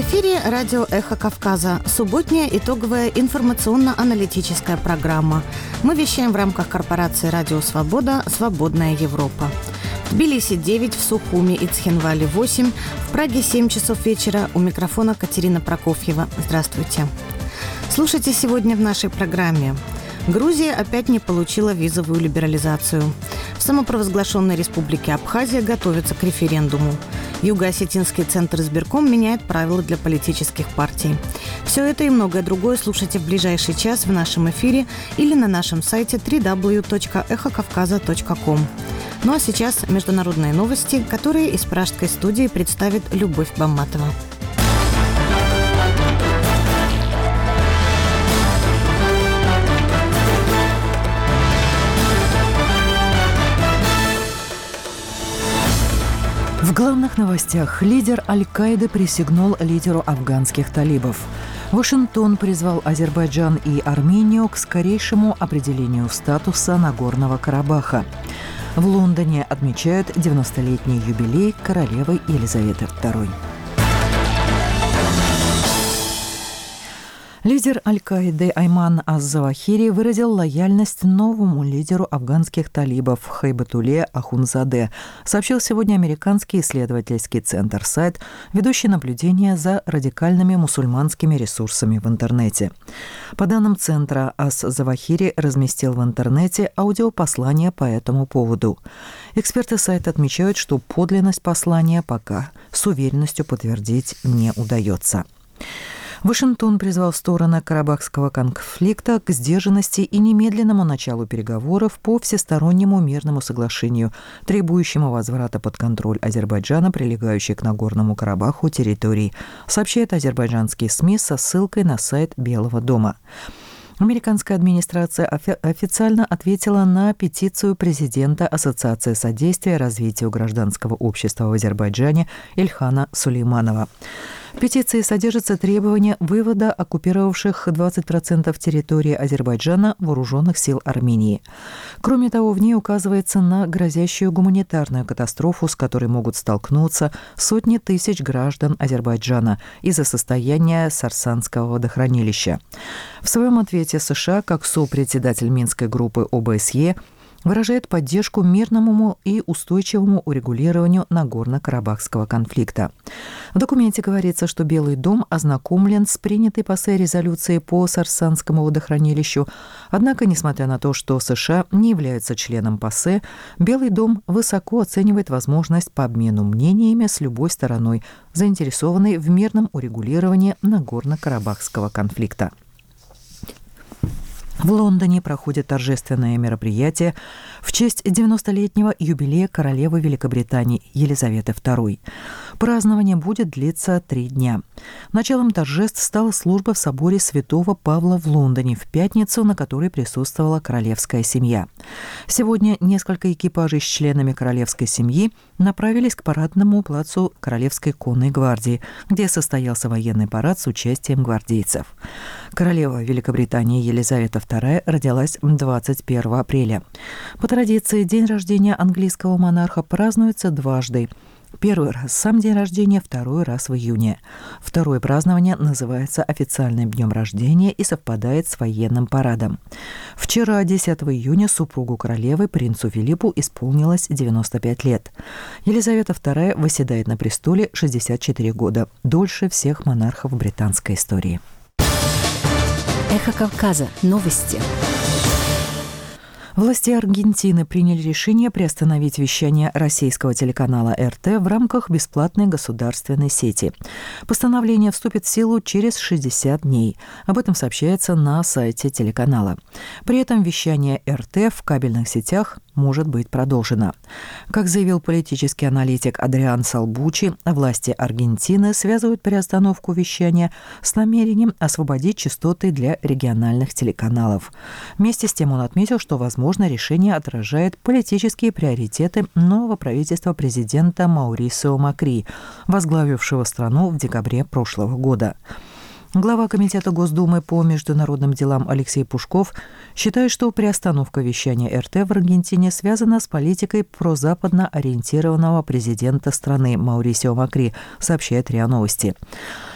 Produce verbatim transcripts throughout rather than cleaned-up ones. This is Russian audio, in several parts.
эфире радио «Эхо Кавказа». Субботняя итоговая информационно-аналитическая программа. Мы вещаем в рамках корпорации «Радио Свобода. Свободная Европа». В Тбилиси девять, в Сухуми и Цхинвале восемь, в Праге семь часов вечера. У микрофона Катерина Прокофьева. Здравствуйте. Слушайте сегодня в нашей программе. Грузия опять не получила визовую либерализацию. В самопровозглашенной республике Абхазия готовится к референдуму. Юго-Осетинский центр избирком меняет правила для политических партий. Все это и многое другое слушайте в ближайший час в нашем эфире или на нашем сайте дабл ю дабл ю дабл ю точка эхо кавказа точка ком. Ну а сейчас международные новости, которые из пражской студии представит Любовь Бамматова. В главных новостях лидер Аль-Каиды присягнул лидеру афганских талибов. Вашингтон призвал Азербайджан и Армению к скорейшему определению статуса Нагорного Карабаха. В Лондоне отмечают девяностолетний юбилей королевы Елизаветы второй. Лидер Аль-Каиды Айман аз-Завахири выразил лояльность новому лидеру афганских талибов Хайбатулле Ахунзаде, сообщил сегодня американский исследовательский центр сайт, ведущий наблюдение за радикальными мусульманскими ресурсами в интернете. По данным центра, аз-Завахири разместил в интернете аудиопослание по этому поводу. Эксперты сайта отмечают, что подлинность послания пока с уверенностью подтвердить не удается. Вашингтон призвал стороны карабахского конфликта к сдержанности и немедленному началу переговоров по всестороннему мирному соглашению, требующему возврата под контроль Азербайджана, прилегающей к Нагорному Карабаху территорий, сообщает азербайджанские СМИ со ссылкой на сайт Белого дома. Американская администрация офи- официально ответила на петицию президента Ассоциации содействия развитию гражданского общества в Азербайджане Ильхана Сулейманова. В петиции содержится требование вывода оккупировавших двадцать процентов территории Азербайджана вооруженных сил Армении. Кроме того, в ней указывается на грозящую гуманитарную катастрофу, с которой могут столкнуться сотни тысяч граждан Азербайджана из-за состояния Сарсанского водохранилища. В своем ответе США, как сопредседатель Минской группы О Бэ С Е, выражает поддержку мирному и устойчивому урегулированию Нагорно-Карабахского конфликта. В документе говорится, что Белый дом ознакомлен с принятой ПАСЕ резолюцией по Сарсанскому водохранилищу. Однако, несмотря на то, что США не являются членом ПАСЕ, Белый дом высоко оценивает возможность по обмену мнениями с любой стороной, заинтересованной в мирном урегулировании Нагорно-Карабахского конфликта. В Лондоне проходит торжественное мероприятие в честь девяностолетнего юбилея королевы Великобритании Елизаветы второй. Празднование будет длиться три дня. Началом торжеств стала служба в соборе Святого Павла в Лондоне в пятницу, на которой присутствовала королевская семья. Сегодня несколько экипажей с членами королевской семьи направились к парадному плацу Королевской конной гвардии, где состоялся военный парад с участием гвардейцев. Королева Великобритании Елизавета вторая родилась двадцать первого апреля. По традиции, день рождения английского монарха празднуется дважды. Первый раз сам день рождения, второй раз в июне. Второе празднование называется официальным днем рождения и совпадает с военным парадом. Вчера, десятого июня, супругу королевы, принцу Филиппу, исполнилось девяносто пять лет. Елизавета вторая восседает на престоле шестьдесят четыре года, дольше всех монархов британской истории. Эхо Кавказа. Новости. Власти Аргентины приняли решение приостановить вещание российского телеканала Эр Тэ в рамках бесплатной государственной сети. Постановление вступит в силу через шестьдесят дней. Об этом сообщается на сайте телеканала. При этом вещание Эр Тэ в кабельных сетях может быть продолжено. Как заявил политический аналитик Адриан Салбучи, власти Аргентины связывают приостановку вещания с намерением освободить частоты для региональных телеканалов. Вместе с тем он отметил, что, возможно, решение отражает политические приоритеты нового правительства президента Маурисио Макри, возглавившего страну в декабре прошлого года. Глава Комитета Госдумы по международным делам Алексей Пушков считает, что приостановка вещания Эр Тэ в Аргентине связана с политикой прозападно ориентированного президента страны Маурисио Макри, сообщает РИА Новости.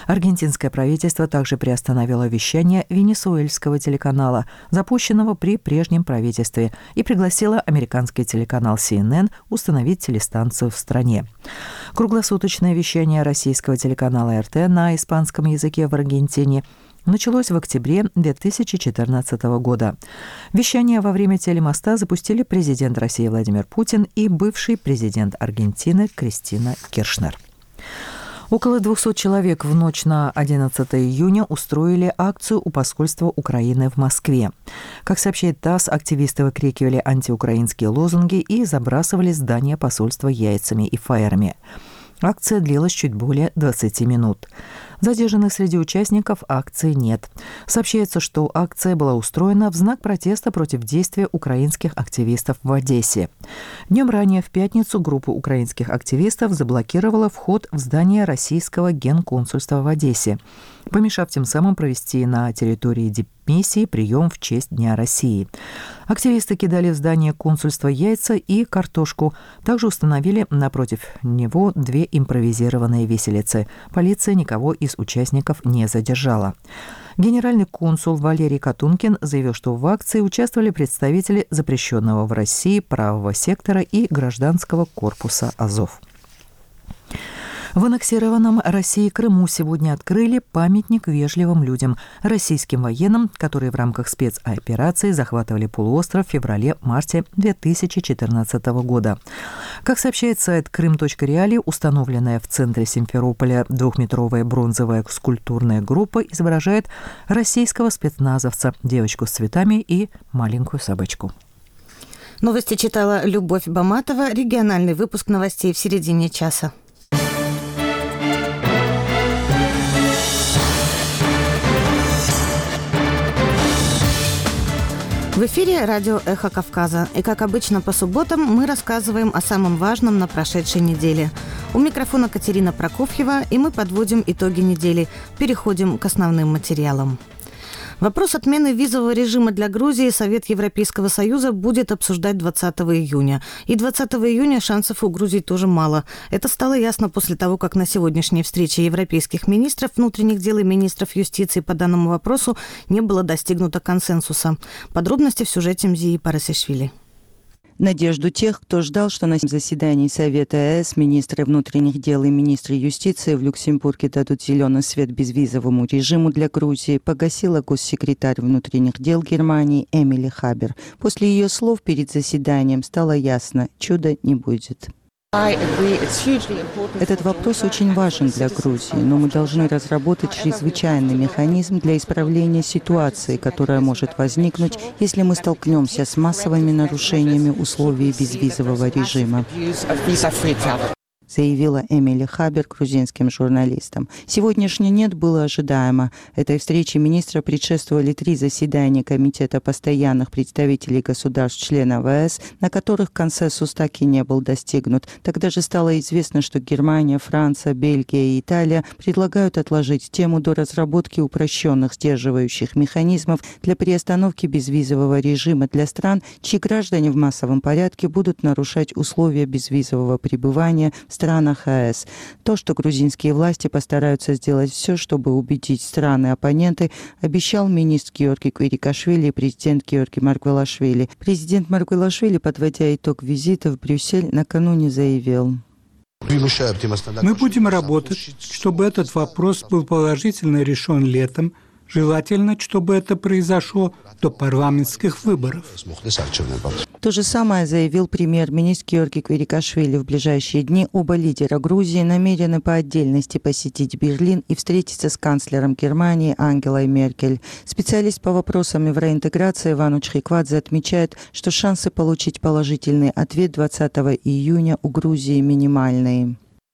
Аргентинское правительство также приостановило вещание венесуэльского телеканала, запущенного при прежнем правительстве, и пригласило американский телеканал си эн эн установить телестанцию в стране. Круглосуточное вещание российского телеканала эр тэ на испанском языке в Аргентине началось в октябре две тысячи четырнадцатого года. Вещание во время телемоста запустили президент России Владимир Путин и бывший президент Аргентины Кристина Киршнер. Около двухсот человек в ночь на одиннадцатое июня устроили акцию у посольства Украины в Москве. Как сообщает ТАСС, активисты выкрикивали антиукраинские лозунги и забрасывали здание посольства яйцами и фаерами. Акция длилась чуть более двадцати минут. Задержанных среди участников акции нет. Сообщается, что акция была устроена в знак протеста против действия украинских активистов в Одессе. Днем ранее, в пятницу, группа украинских активистов заблокировала вход в здание российского генконсульства в Одессе, помешав тем самым провести на территории дипмиссии прием в честь Дня России. Активисты кидали в здание консульства яйца и картошку. Также установили напротив него две импровизированные виселицы. Полиция никого из участников не задержала. Генеральный консул Валерий Катункин заявил, что в акции участвовали представители запрещенного в России правого сектора и гражданского корпуса «Азов». В аннексированном России Крыму сегодня открыли памятник вежливым людям, российским военным, которые в рамках спецоперации захватывали полуостров в феврале-марте две тысячи четырнадцатого года. Как сообщает сайт крым точка реали, установленная в центре Симферополя двухметровая бронзовая скульптурная группа изображает российского спецназовца, девочку с цветами и маленькую собачку. Новости читала Любовь Баматова. Региональный выпуск новостей в середине часа. В эфире радио «Эхо Кавказа». И, как обычно, по субботам мы рассказываем о самом важном на прошедшей неделе. У микрофона Катерина Прокофьева, и мы подводим итоги недели. Переходим к основным материалам. Вопрос отмены визового режима для Грузии Совет Европейского Союза будет обсуждать двадцатого июня. И двадцатого июня шансов у Грузии тоже мало. Это стало ясно после того, как на сегодняшней встрече европейских министров внутренних дел и министров юстиции по данному вопросу не было достигнуто консенсуса. Подробности в сюжете Мзии Парасишвили. Надежду тех, кто ждал, что на заседании Совета ЕС министры внутренних дел и министры юстиции в Люксембурге дадут зеленый свет безвизовому режиму для Грузии, погасила госсекретарь внутренних дел Германии Эмили Хабер. После ее слов перед заседанием стало ясно – чуда не будет. Этот вопрос очень важен для Грузии, но мы должны разработать чрезвычайный механизм для исправления ситуации, которая может возникнуть, если мы столкнемся с массовыми нарушениями условий безвизового режима, заявила Эмили Хабер грузинским журналистам. Сегодняшний «нет» было ожидаемо. Этой встрече министра предшествовали три заседания Комитета постоянных представителей государств-членов ЕС, на которых консенсус так и не был достигнут. Тогда же стало известно, что Германия, Франция, Бельгия и Италия предлагают отложить тему до разработки упрощенных сдерживающих механизмов для приостановки безвизового режима для стран, чьи граждане в массовом порядке будут нарушать условия безвизового пребывания в странах ЕС. То, что грузинские власти постараются сделать все, чтобы убедить страны-оппоненты, обещал министр Георги Квирикашвили и президент Георги Маргвелашвили. Президент Маргвелашвили, подводя итог визита в Брюссель, накануне заявил: «Мы будем работать, чтобы этот вопрос был положительно решен летом, желательно, чтобы это произошло до парламентских выборов». То же самое заявил премьер-министр Георги Квирикашвили. В ближайшие дни оба лидера Грузии намерены по отдельности посетить Берлин и встретиться с канцлером Германии Ангелой Меркель. Специалист по вопросам евроинтеграции Иван Чхиквадзе отмечает, что шансы получить положительный ответ двадцатого июня у Грузии минимальные.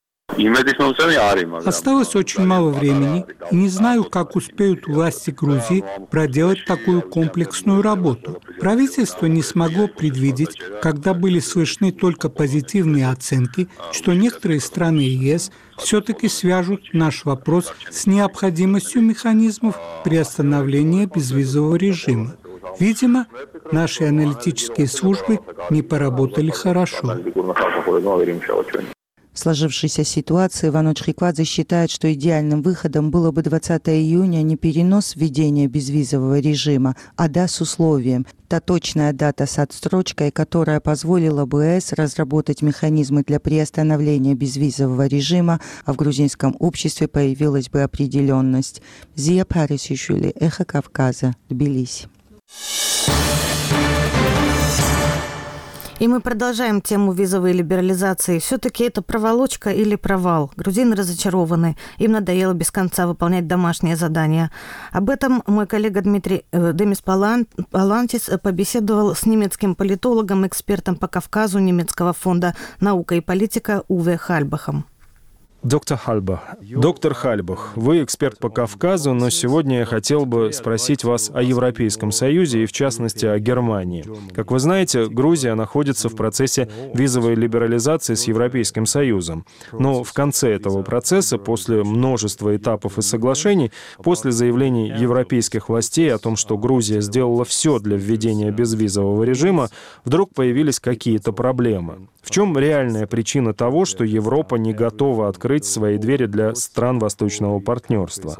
Осталось очень мало времени, и не знаю, как успеют власти Грузии проделать такую комплексную работу. Правительство не смогло предвидеть, когда были слышны только позитивные оценки, что некоторые страны ЕС все-таки свяжут наш вопрос с необходимостью механизмов приостановления безвизового режима. Видимо, наши аналитические службы не поработали хорошо. В сложившейся ситуации Вануч Хиквадзе считает, что идеальным выходом было бы двадцатого июня не перенос введения безвизового режима, а да с условием. Та точная дата с отсрочкой, которая позволила бы ЕС разработать механизмы для приостановления безвизового режима, а в грузинском обществе появилась бы определенность. Зия Парисишвили, Эхо Кавказа, Тбилиси. И мы продолжаем тему визовой либерализации. Все-таки это проволочка или провал? Грузины разочарованы. Им надоело без конца выполнять домашние задания. Об этом мой коллега Дмитрий э, Демис Палантис побеседовал с немецким политологом, экспертом по Кавказу немецкого фонда «Наука и политика» Уве Хальбахом. Доктор Хальбах. Доктор Хальбах, вы эксперт по Кавказу, но сегодня я хотел бы спросить вас о Европейском Союзе и, в частности, о Германии. Как вы знаете, Грузия находится в процессе визовой либерализации с Европейским Союзом. Но в конце этого процесса, после множества этапов и соглашений, после заявлений европейских властей о том, что Грузия сделала все для введения безвизового режима, вдруг появились какие-то проблемы. В чем реальная причина того, что Европа не готова открыть свои двери для стран Восточного партнерства?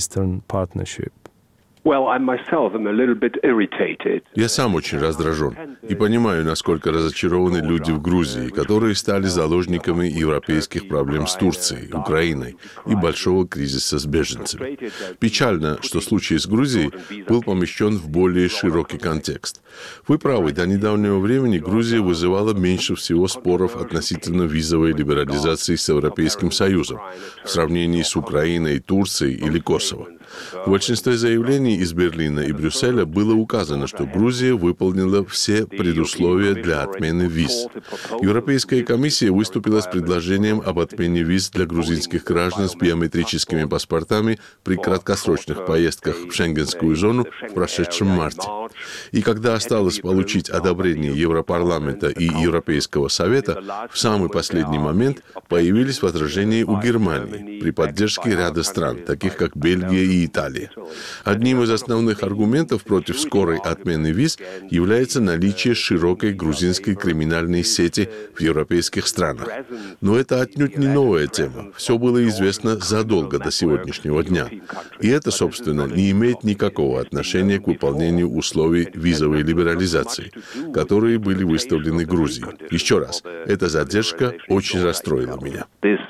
Я сам очень раздражен и понимаю, насколько разочарованы люди в Грузии, которые стали заложниками европейских проблем с Турцией, Украиной и большого кризиса с беженцами. Печально, что случай с Грузией был помещен в более широкий контекст. Вы правы, до недавнего времени Грузия вызывала меньше всего споров относительно визовой либерализации с Европейским Союзом в сравнении с Украиной, Турцией или Косово. В большинстве заявлений из Берлина и Брюсселя было указано, что Грузия выполнила все предусловия для отмены виз. Европейская комиссия выступила с предложением об отмене виз для грузинских граждан с биометрическими паспортами при краткосрочных поездках в Шенгенскую зону в прошедшем марте. И когда осталось получить одобрение Европарламента и Европейского Совета, в самый последний момент появились возражения у Германии при поддержке ряда стран, таких как Бельгия и Италия. Одним из основных аргументов против скорой отмены виз является наличие широкой грузинской криминальной сети в европейских странах. Но это отнюдь не новая тема. Все было известно задолго до сегодняшнего дня. И это, собственно, не имеет никакого отношения к выполнению условий визовой либерализации, которые были выставлены Грузией. Еще раз, эта задержка очень расстроила меня.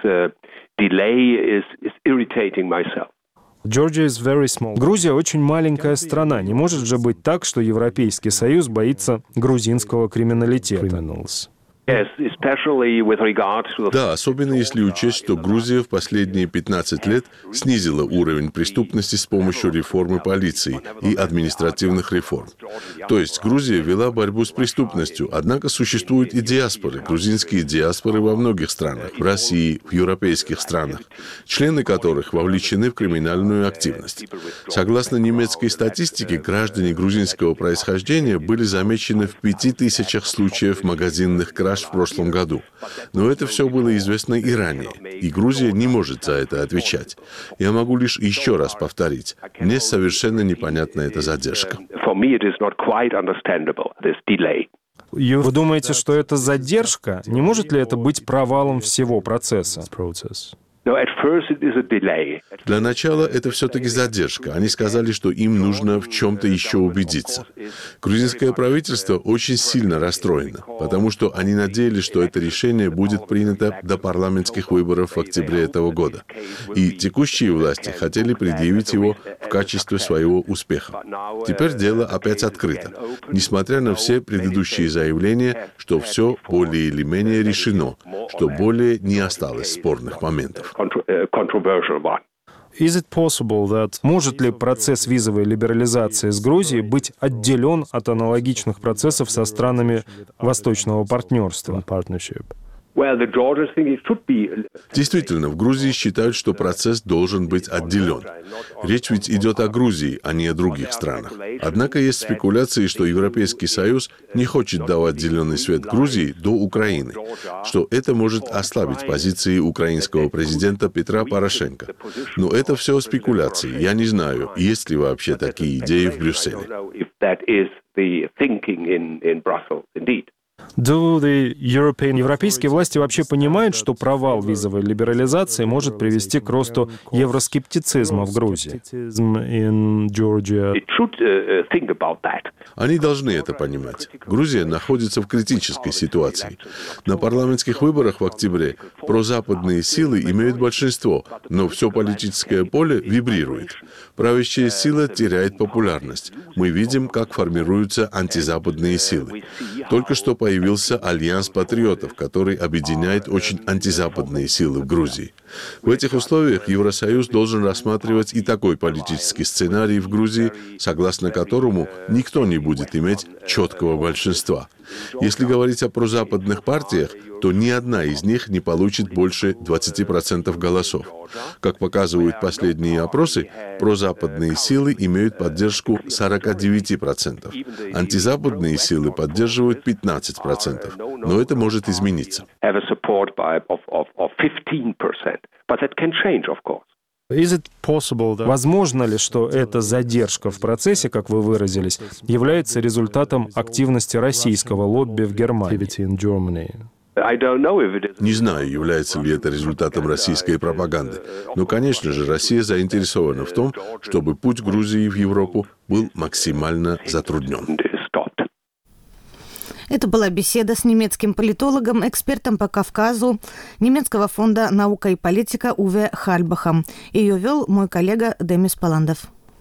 Грузия очень маленькая страна. Не может же быть так, что Европейский Союз боится грузинского криминалитета. Да, особенно если учесть, что Грузия в последние пятнадцать лет снизила уровень преступности с помощью реформы полиции и административных реформ. То есть Грузия вела борьбу с преступностью, однако существуют и диаспоры, грузинские диаспоры во многих странах, в России, в европейских странах, члены которых вовлечены в криминальную активность. Согласно немецкой статистике, граждане грузинского происхождения были замечены в пяти тысячах случаев магазинных краж в прошлом году. Но это все было известно и ранее, и Грузия не может за это отвечать. Я могу лишь еще раз повторить, мне совершенно непонятна эта задержка. Вы думаете, что это задержка? Не может ли это быть провалом всего процесса? Для начала это все-таки задержка. Они сказали, что им нужно в чем-то еще убедиться. Грузинское правительство очень сильно расстроено, потому что они надеялись, что это решение будет принято до парламентских выборов в октябре этого года. И текущие власти хотели предъявить его в качестве своего успеха. Теперь дело опять открыто, несмотря на все предыдущие заявления, что все более или менее решено, что более не осталось спорных моментов. Is it possible that... Может ли процесс визовой либерализации с Грузией быть отделен от аналогичных процессов со странами Восточного партнерства? Действительно, в Грузии считают, что процесс должен быть отделен. Речь ведь идет о Грузии, а не о других странах. Однако есть спекуляции, что Европейский Союз не хочет давать зеленый свет Грузии до Украины, что это может ослабить позиции украинского президента Петра Порошенко. Но это все спекуляции. Я не знаю, есть ли вообще такие идеи в Брюсселе. Европейские власти вообще понимают, что провал визовой либерализации может привести к росту евроскептицизма в Грузии? Они должны это понимать. Грузия находится в критической ситуации. На парламентских выборах в октябре прозападные силы имеют большинство, но все политическое поле вибрирует. Правящая сила теряет популярность. Мы видим, как формируются антизападные силы. Только что появился альянс патриотов, который объединяет очень антизападные силы в Грузии. В этих условиях Евросоюз должен рассматривать и такой политический сценарий в Грузии, согласно которому никто не будет иметь четкого большинства. Если говорить о прозападных партиях, то ни одна из них не получит больше двадцати процентов голосов. Как показывают последние опросы, прозападные силы имеют поддержку сорока девяти процентов. Антизападные силы поддерживают пятнадцать процентов. Но это может измениться. Возможно ли, что эта задержка в процессе, как вы выразились, является результатом активности российского лобби в Германии? Не знаю, является ли это результатом российской пропаганды. Но, конечно же, Россия заинтересована в том, чтобы путь Грузии в Европу был максимально затруднен. Это была беседа с немецким политологом, экспертом по Кавказу немецкого фонда «Наука и политика» Уве Хальбахом. Ее вел мой коллега Демис Паландов.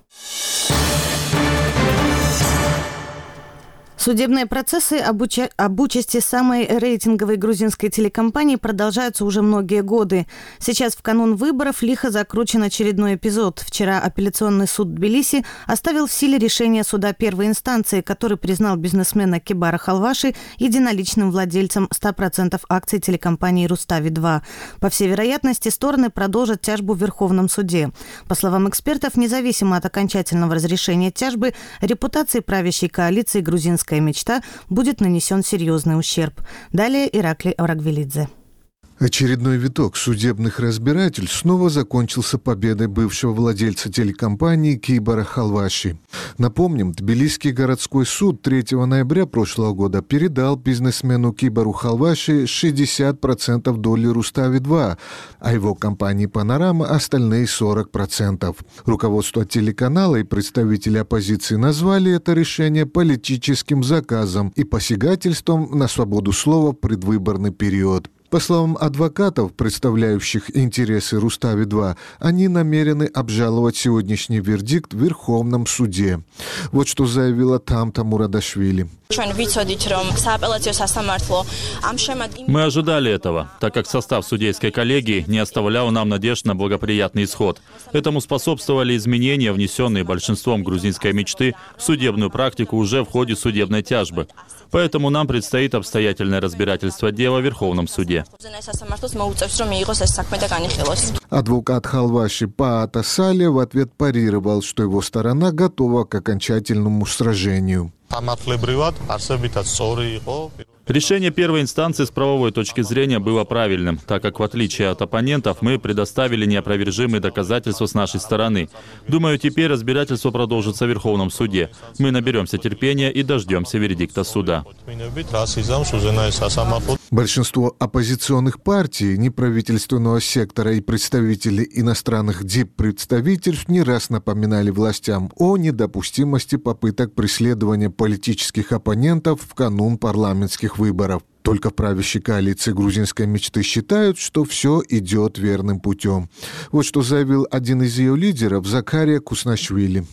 Судебные процессы об, уча- об участи самой рейтинговой грузинской телекомпании продолжаются уже многие годы. Сейчас в канун выборов лихо закручен очередной эпизод. Вчера апелляционный суд Тбилиси оставил в силе решение суда первой инстанции, который признал бизнесмена Кибара Халваши единоличным владельцем ста процентов акций телекомпании «Рустави-два». По всей вероятности, стороны продолжат тяжбу в Верховном суде. По словам экспертов, независимо от окончательного разрешения тяжбы, репутации правящей коалиции грузинской мечта будет нанесен серьезный ущерб. Далее Ираклий Арагвелидзе. Очередной виток судебных разбирательств снова закончился победой бывшего владельца телекомпании Кибара Халваши. Напомним, Тбилисский городской суд третьего ноября прошлого года передал бизнесмену Кибару Халваши шестьдесят процентов доли Рустави-два, а его компании «Панорама» остальные сорок процентов. Руководство телеканала и представители оппозиции назвали это решение политическим заказом и посягательством на свободу слова в предвыборный период. По словам адвокатов, представляющих интересы Рустави-два, они намерены обжаловать сегодняшний вердикт в Верховном суде. Вот что заявила Тамта Мурадашвили. Мы ожидали этого, так как состав судейской коллегии не оставлял нам надежд на благоприятный исход. Этому способствовали изменения, внесенные большинством грузинской мечты в судебную практику уже в ходе судебной тяжбы. Поэтому нам предстоит обстоятельное разбирательство дела в Верховном суде. Адвокат Халваши Паата Сале в ответ парировал, что его сторона готова к окончательному сражению. Решение первой инстанции с правовой точки зрения было правильным, так как, в отличие от оппонентов, мы предоставили неопровержимые доказательства с нашей стороны. Думаю, теперь разбирательство продолжится в Верховном суде. Мы наберемся терпения и дождемся вердикта суда. Большинство оппозиционных партий, неправительственного сектора и представителей иностранных диппредставительств не раз напоминали властям о недопустимости попыток преследования политических оппонентов в канун парламентских выборов. Только в правящей коалиции грузинской мечты считают, что все идет верным путем. Вот что заявил один из ее лидеров Закария Куснашвили.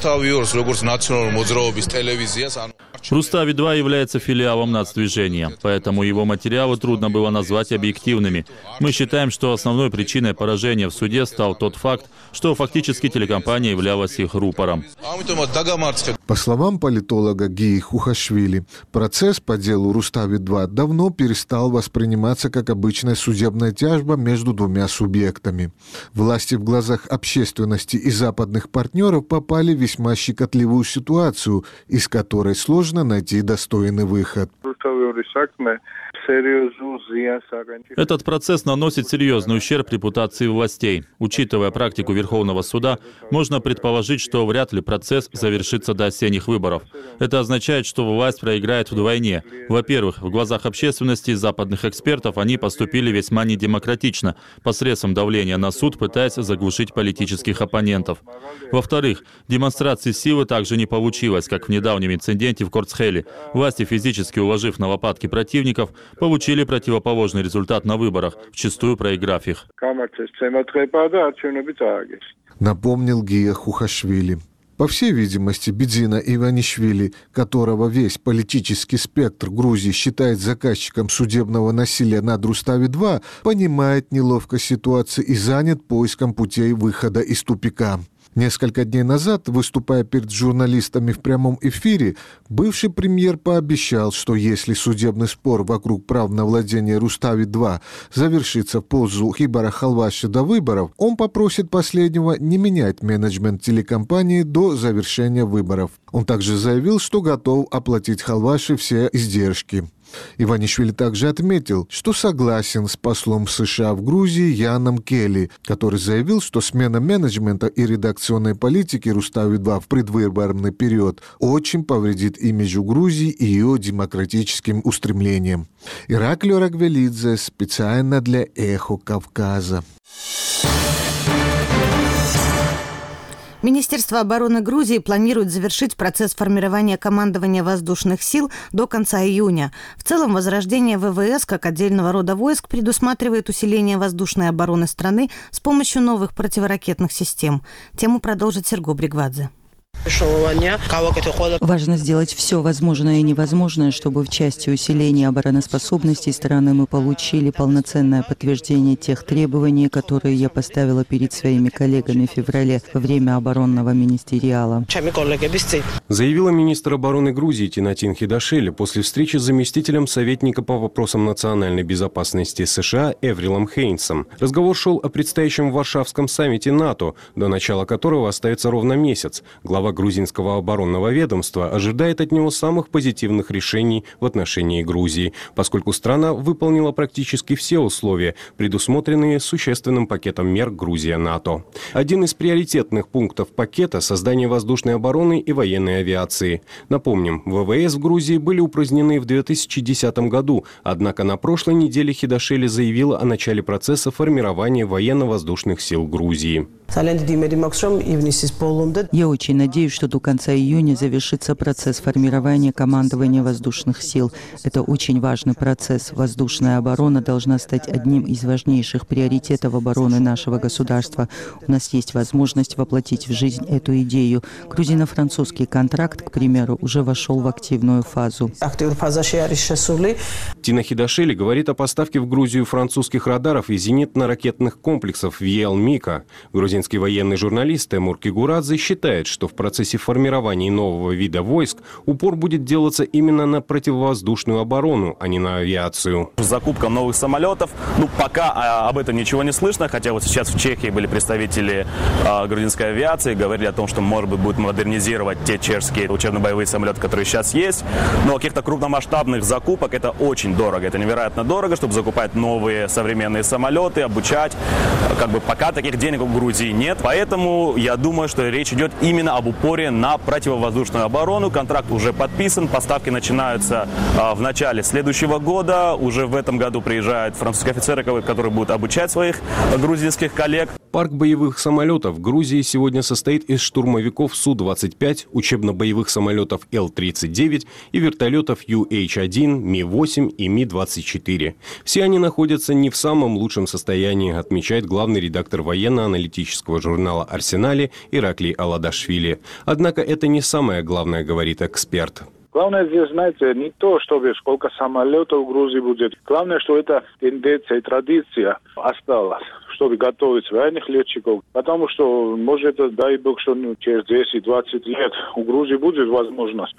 Рустави-два является филиалом нацдвижения, поэтому его материалы трудно было назвать объективными. Мы считаем, что основной причиной поражения в суде стал тот факт, что фактически телекомпания являлась их рупором. По словам политолога Гии Хухашвили, процесс по делу Рустави-два давно перестал восприниматься как обычная судебная тяжба между двумя субъектами. Власти в глазах общественности и западных партнеров попали в весьма щекотливую ситуацию, из которой сложно найти достойный выход. Этот процесс наносит серьезный ущерб репутации властей. Учитывая практику Верховного суда, можно предположить, что вряд ли процесс завершится до осенних выборов. Это означает, что власть проиграет вдвойне. Во-первых, в глазах общественности и западных экспертов они поступили весьма недемократично, посредством давления на суд, пытаясь заглушить политических оппонентов. Во-вторых, демонстрации силы также не получилось, как в недавнем инциденте в Корцхеле. Власти, физически уложив на лопатки противников, получили противоположный результат на выборах, вчистую проиграв их. Напомнил Гия Хухашвили. По всей видимости, Бидзина Иванишвили, которого весь политический спектр Грузии считает заказчиком судебного насилия над Рустави-два, понимает неловкость ситуации и занят поиском путей выхода из тупика. Несколько дней назад, выступая перед журналистами в прямом эфире, бывший премьер пообещал, что если судебный спор вокруг прав на владение Рустави-два завершится в пользу Хибара Халваши до выборов, он попросит последнего не менять менеджмент телекомпании до завершения выборов. Он также заявил, что готов оплатить Халваши все издержки. Иванишвили также отметил, что согласен с послом США в Грузии Яном Келли, который заявил, что смена менеджмента и редакционной политики Рустави-два в предвыборный период очень повредит имиджу Грузии и ее демократическим устремлениям. Ираклио Рагвелидзе специально для «Эхо Кавказа». Министерство обороны Грузии планирует завершить процесс формирования командования воздушных сил до конца июня. В целом, возрождение ВВС как отдельного рода войск предусматривает усиление воздушной обороны страны с помощью новых противоракетных систем. Тему продолжит Серго Бригвадзе. Важно сделать все возможное и невозможное, чтобы в части усиления обороноспособности страны мы получили полноценное подтверждение тех требований, которые я поставила перед своими коллегами в феврале во время оборонного министериала. Заявила министр обороны Грузии Тинатин Хидашвили после встречи с заместителем советника по вопросам национальной безопасности США Эврилом Хейнсом. Разговор шел о предстоящем Варшавском саммите НАТО, до начала которого остается ровно месяц. Глава грузинского оборонного ведомства ожидает от него самых позитивных решений в отношении Грузии, поскольку страна выполнила практически все условия, предусмотренные существенным пакетом мер Грузия-НАТО. Один из приоритетных пунктов пакета – создание воздушной обороны и военной авиации. Напомним, ВВС в Грузии были упразднены в две тысячи десятом году, однако на прошлой неделе Хидашвили заявила о начале процесса формирования военно-воздушных сил Грузии. Я очень надеюсь, что до конца июня завершится процесс формирования командования воздушных сил. Это очень важный процесс. Воздушная оборона должна стать одним из важнейших приоритетов обороны нашего государства. У нас есть возможность воплотить в жизнь эту идею. Грузино-французский контракт, к примеру, уже вошел в активную фазу. Тина Хидашвили говорит о поставке в Грузию французских радаров и зенитно-ракетных комплексов Виэл-Мика. Грузинский военный журналист Темур Кигурадзе считает, что в процессе формирования нового вида войск упор будет делаться именно на противовоздушную оборону, а не на авиацию. Закупка новых самолетов, ну пока а, об этом ничего не слышно, хотя вот сейчас в Чехии были представители а, грузинской авиации, говорили о том, что, может быть, будут модернизировать те чешские учебно-боевые самолеты, которые сейчас есть, но каких-то крупномасштабных закупок это очень дорого, это невероятно дорого, чтобы закупать новые современные самолеты, обучать, как бы пока таких денег в Грузии нет, поэтому я думаю, что речь идет именно об упоре на противовоздушную оборону. Контракт уже подписан, поставки начинаются а, в начале следующего года. Уже в этом году приезжают французские офицеры, которые будут обучать своих грузинских коллег. Парк боевых самолетов в Грузии сегодня состоит из штурмовиков Су двадцать пять, учебно-боевых самолетов Эл тридцать девять и вертолетов Ю Эйч один, Ми восемь и Ми двадцать четыре. Все они находятся не в самом лучшем состоянии, отмечает главный редактор военно-аналитического журнала «Арсенале» Ираклий Аладашвили. Однако это не самое главное, говорит эксперт. Главное здесь, знаете, не то, чтобы сколько самолетов в Грузии будет. Главное, что эта тенденция и традиция осталась, чтобы готовить военных летчиков. Потому что, может, дай бог, что ну, через десять-двадцать лет у Грузии будет возможность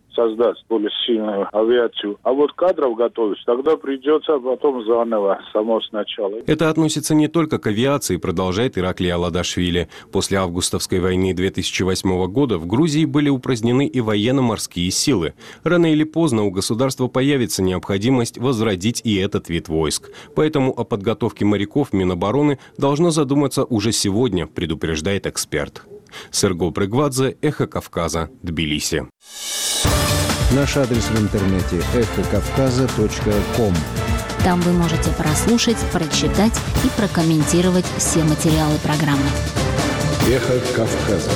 создать более сильную авиацию. А вот кадров готовить, тогда придется потом заново, само сначала. Это относится не только к авиации, продолжает Ираклий Аладашвили. После августовской войны две тысячи восьмого года в Грузии были упразднены и военно-морские силы. Рано или поздно у государства появится необходимость возродить и этот вид войск. Поэтому о подготовке моряков Минобороны должно задуматься уже сегодня, предупреждает эксперт. Серго Брыгвадзе, Эхо Кавказа, Тбилиси. Наш адрес в интернете эхо кавказа точка ком. Там вы можете прослушать, прочитать и прокомментировать все материалы программы. Эхо Кавказа.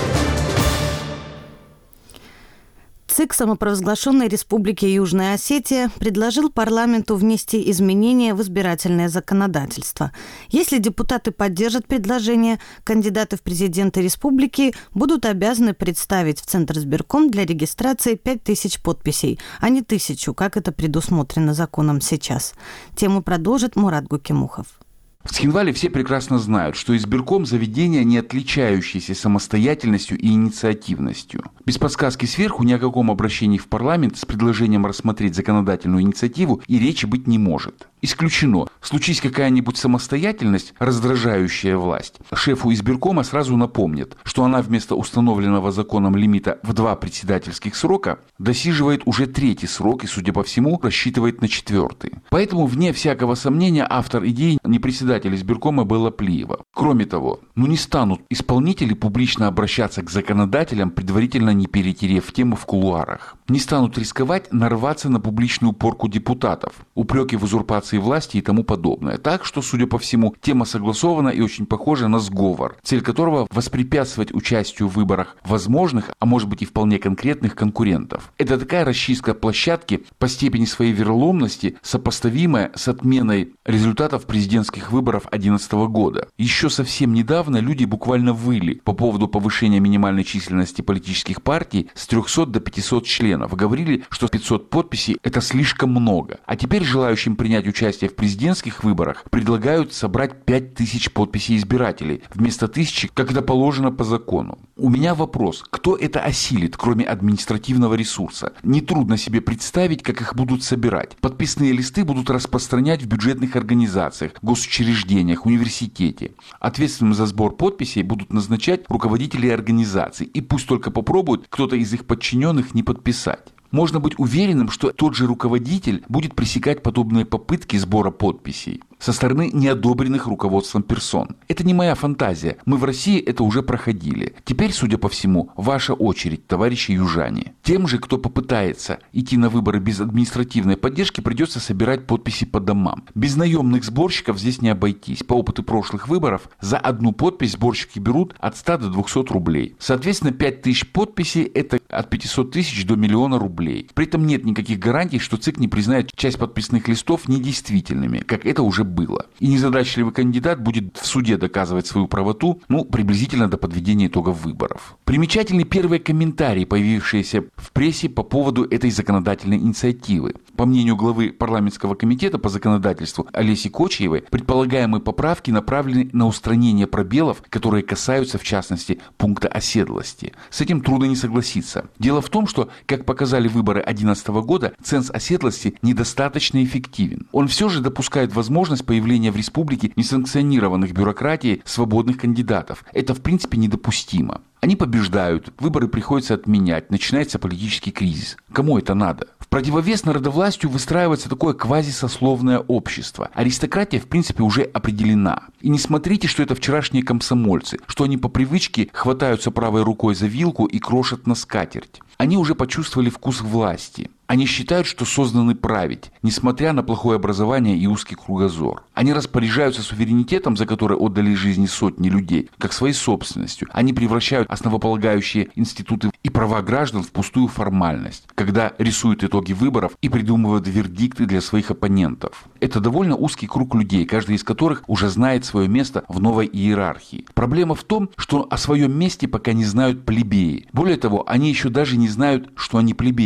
ЦИК самопровозглашенной Республики Южная Осетия предложил парламенту внести изменения в избирательное законодательство. Если депутаты поддержат предложение, кандидаты в президенты республики будут обязаны представить в Центризбирком для регистрации пять тысяч подписей, а не тысячу, как это предусмотрено законом сейчас. Тему продолжит Мурат Гукимухов. В Цхинвале все прекрасно знают, что избирком заведение, не отличающееся самостоятельностью и инициативностью. Без подсказки сверху ни о каком обращении в парламент с предложением рассмотреть законодательную инициативу и речи быть не может. Исключено. Случись какая-нибудь самостоятельность, раздражающая власть, шефу избиркома сразу напомнят, что она вместо установленного законом лимита в два председательских срока досиживает уже третий срок и, судя по всему, рассчитывает на четвертый. Поэтому, вне всякого сомнения, автор идеи не председатель избиркома Белоплиева. Кроме того, ну не станут исполнители публично обращаться к законодателям, предварительно не перетерев тему в кулуарах. Не станут рисковать нарваться на публичную порку депутатов, упреки в узурпации власти и тому подобное. Так что, судя по всему, тема согласована и очень похожа на сговор, цель которого воспрепятствовать участию в выборах возможных, а может быть и вполне конкретных конкурентов. Это такая расчистка площадки по степени своей вероломности, сопоставимая с отменой результатов президентских выборов две тысячи одиннадцатого года. Еще совсем недавно люди буквально выли по поводу повышения минимальной численности политических партий с трехсот до пятисот членов. Говорили, что пятьсот подписей – это слишком много. А теперь желающим принять участие в президентских выборах предлагают собрать пять тысяч подписей избирателей вместо тысячи, как это положено по закону. У меня вопрос, кто это осилит, кроме административного ресурса? Нетрудно себе представить, как их будут собирать. Подписные листы будут распространять в бюджетных организациях, госучреждениях, университете. Ответственным за сбор подписей будут назначать руководители организаций. И пусть только попробует кто-то из их подчиненных не подписать. Можно быть уверенным, что тот же руководитель будет пресекать подобные попытки сбора подписей со стороны неодобренных руководством персон. Это не моя фантазия. Мы в России это уже проходили. Теперь, судя по всему, ваша очередь, товарищи южане. Тем же, кто попытается идти на выборы без административной поддержки, придется собирать подписи по домам. Без наемных сборщиков здесь не обойтись. По опыту прошлых выборов за одну подпись сборщики берут от ста до двухсот рублей. Соответственно, пять тысяч подписей – это от пятисот тысяч до миллиона рублей. При этом нет никаких гарантий, что ЦИК не признает часть подписных листов недействительными, как это уже было. И незадачливый кандидат будет в суде доказывать свою правоту, ну, приблизительно до подведения итогов выборов. Примечательны первые комментарии, появившиеся в прессе по поводу этой законодательной инициативы. По мнению главы парламентского комитета по законодательству Олеси Кочиевой, предполагаемые поправки направлены на устранение пробелов, которые касаются, в частности, пункта оседлости. С этим трудно не согласиться. Дело в том, что, как показали выборы две тысячи одиннадцатого года, ценз оседлости недостаточно эффективен. Он все же допускает возможность появления в республике несанкционированных бюрократией свободных кандидатов. Это в принципе недопустимо. Они побеждают, выборы приходится отменять, начинается политический кризис. Кому это надо? В противовес народовластию выстраивается такое квазисословное общество. Аристократия, в принципе, уже определена. И не смотрите, что это вчерашние комсомольцы, что они по привычке хватаются правой рукой за вилку и крошат на скатерть. Они уже почувствовали вкус власти. Они считают, что созданы править, несмотря на плохое образование и узкий кругозор. Они распоряжаются суверенитетом, за который отдали жизни сотни людей, как своей собственностью. Они превращают основополагающие институты и права граждан в пустую формальность, когда рисуют итоги выборов и придумывают вердикты для своих оппонентов. Это довольно узкий круг людей, каждый из которых уже знает свое место в новой иерархии. Проблема в том, что о своем месте пока не знают плебеи. Более того, они еще даже не знают, что они плебеи.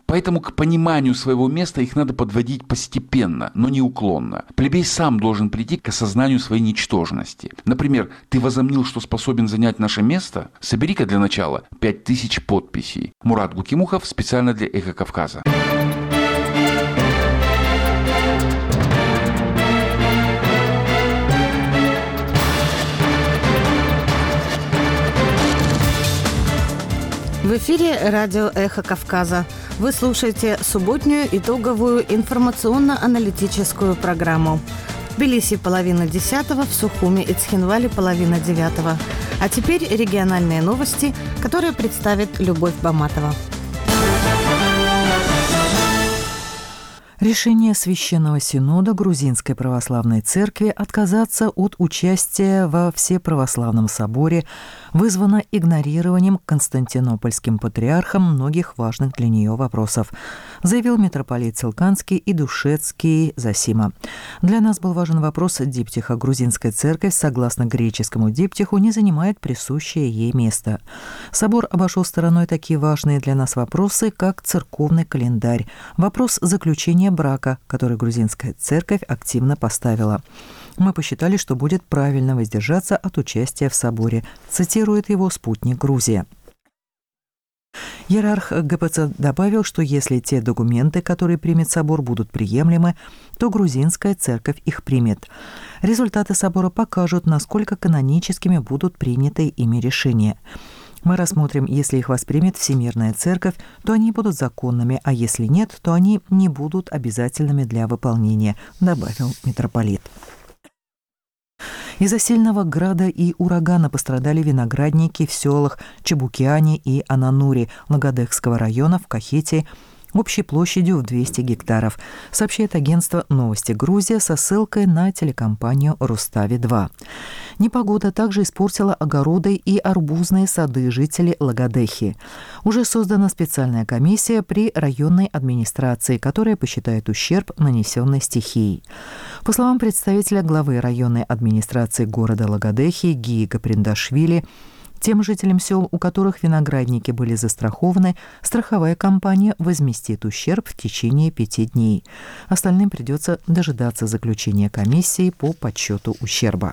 Поэтому к пониманию своего места их надо подводить постепенно, но неуклонно. Плебей сам должен прийти к осознанию своей ничтожности. Например, ты возомнил, что способен занять наше место? Собери-ка для начала пять тысяч подписей. Мурат Гукимухов специально для «Эхо Кавказа». В эфире радио «Эхо Кавказа». Вы слушаете субботнюю итоговую информационно-аналитическую программу. В Тбилиси половина десятого, в Сухуми и Цхинвале половина девятого. А теперь региональные новости, которые представит Любовь Баматова. Решение Священного Синода Грузинской Православной Церкви отказаться от участия во Всеправославном соборе вызвано игнорированием Константинопольским патриархом многих важных для нее вопросов, заявил митрополит Целканский и Душецкий Зосима. Для нас был важен вопрос диптиха. Грузинская церковь, согласно греческому диптиху, не занимает присущее ей место. Собор обошел стороной такие важные для нас вопросы, как церковный календарь, вопрос заключения брака, который грузинская церковь активно поставила. Мы посчитали, что будет правильно воздержаться от участия в соборе, цитирует его спутник «Грузия». Иерарх ГПЦ добавил, что если те документы, которые примет собор, будут приемлемы, то грузинская церковь их примет. Результаты собора покажут, насколько каноническими будут приняты ими решения. Мы рассмотрим, если их воспримет Всемирная Церковь, то они будут законными, а если нет, то они не будут обязательными для выполнения, добавил митрополит. Из-за сильного града и урагана пострадали виноградники в селах Чебукиане и Ананури Лагодехского района в Кахете общей площадью в двести гектаров, сообщает агентство «Новости Грузия» со ссылкой на телекомпанию «Рустави-два». Непогода также испортила огороды и арбузные сады жителей Лагодехи. Уже создана специальная комиссия при районной администрации, которая посчитает ущерб, нанесенный стихией. По словам представителя главы районной администрации города Лагодехи Гии Гаприндашвили, тем жителям сел, у которых виноградники были застрахованы, страховая компания возместит ущерб в течение пяти дней. Остальным придется дожидаться заключения комиссии по подсчету ущерба.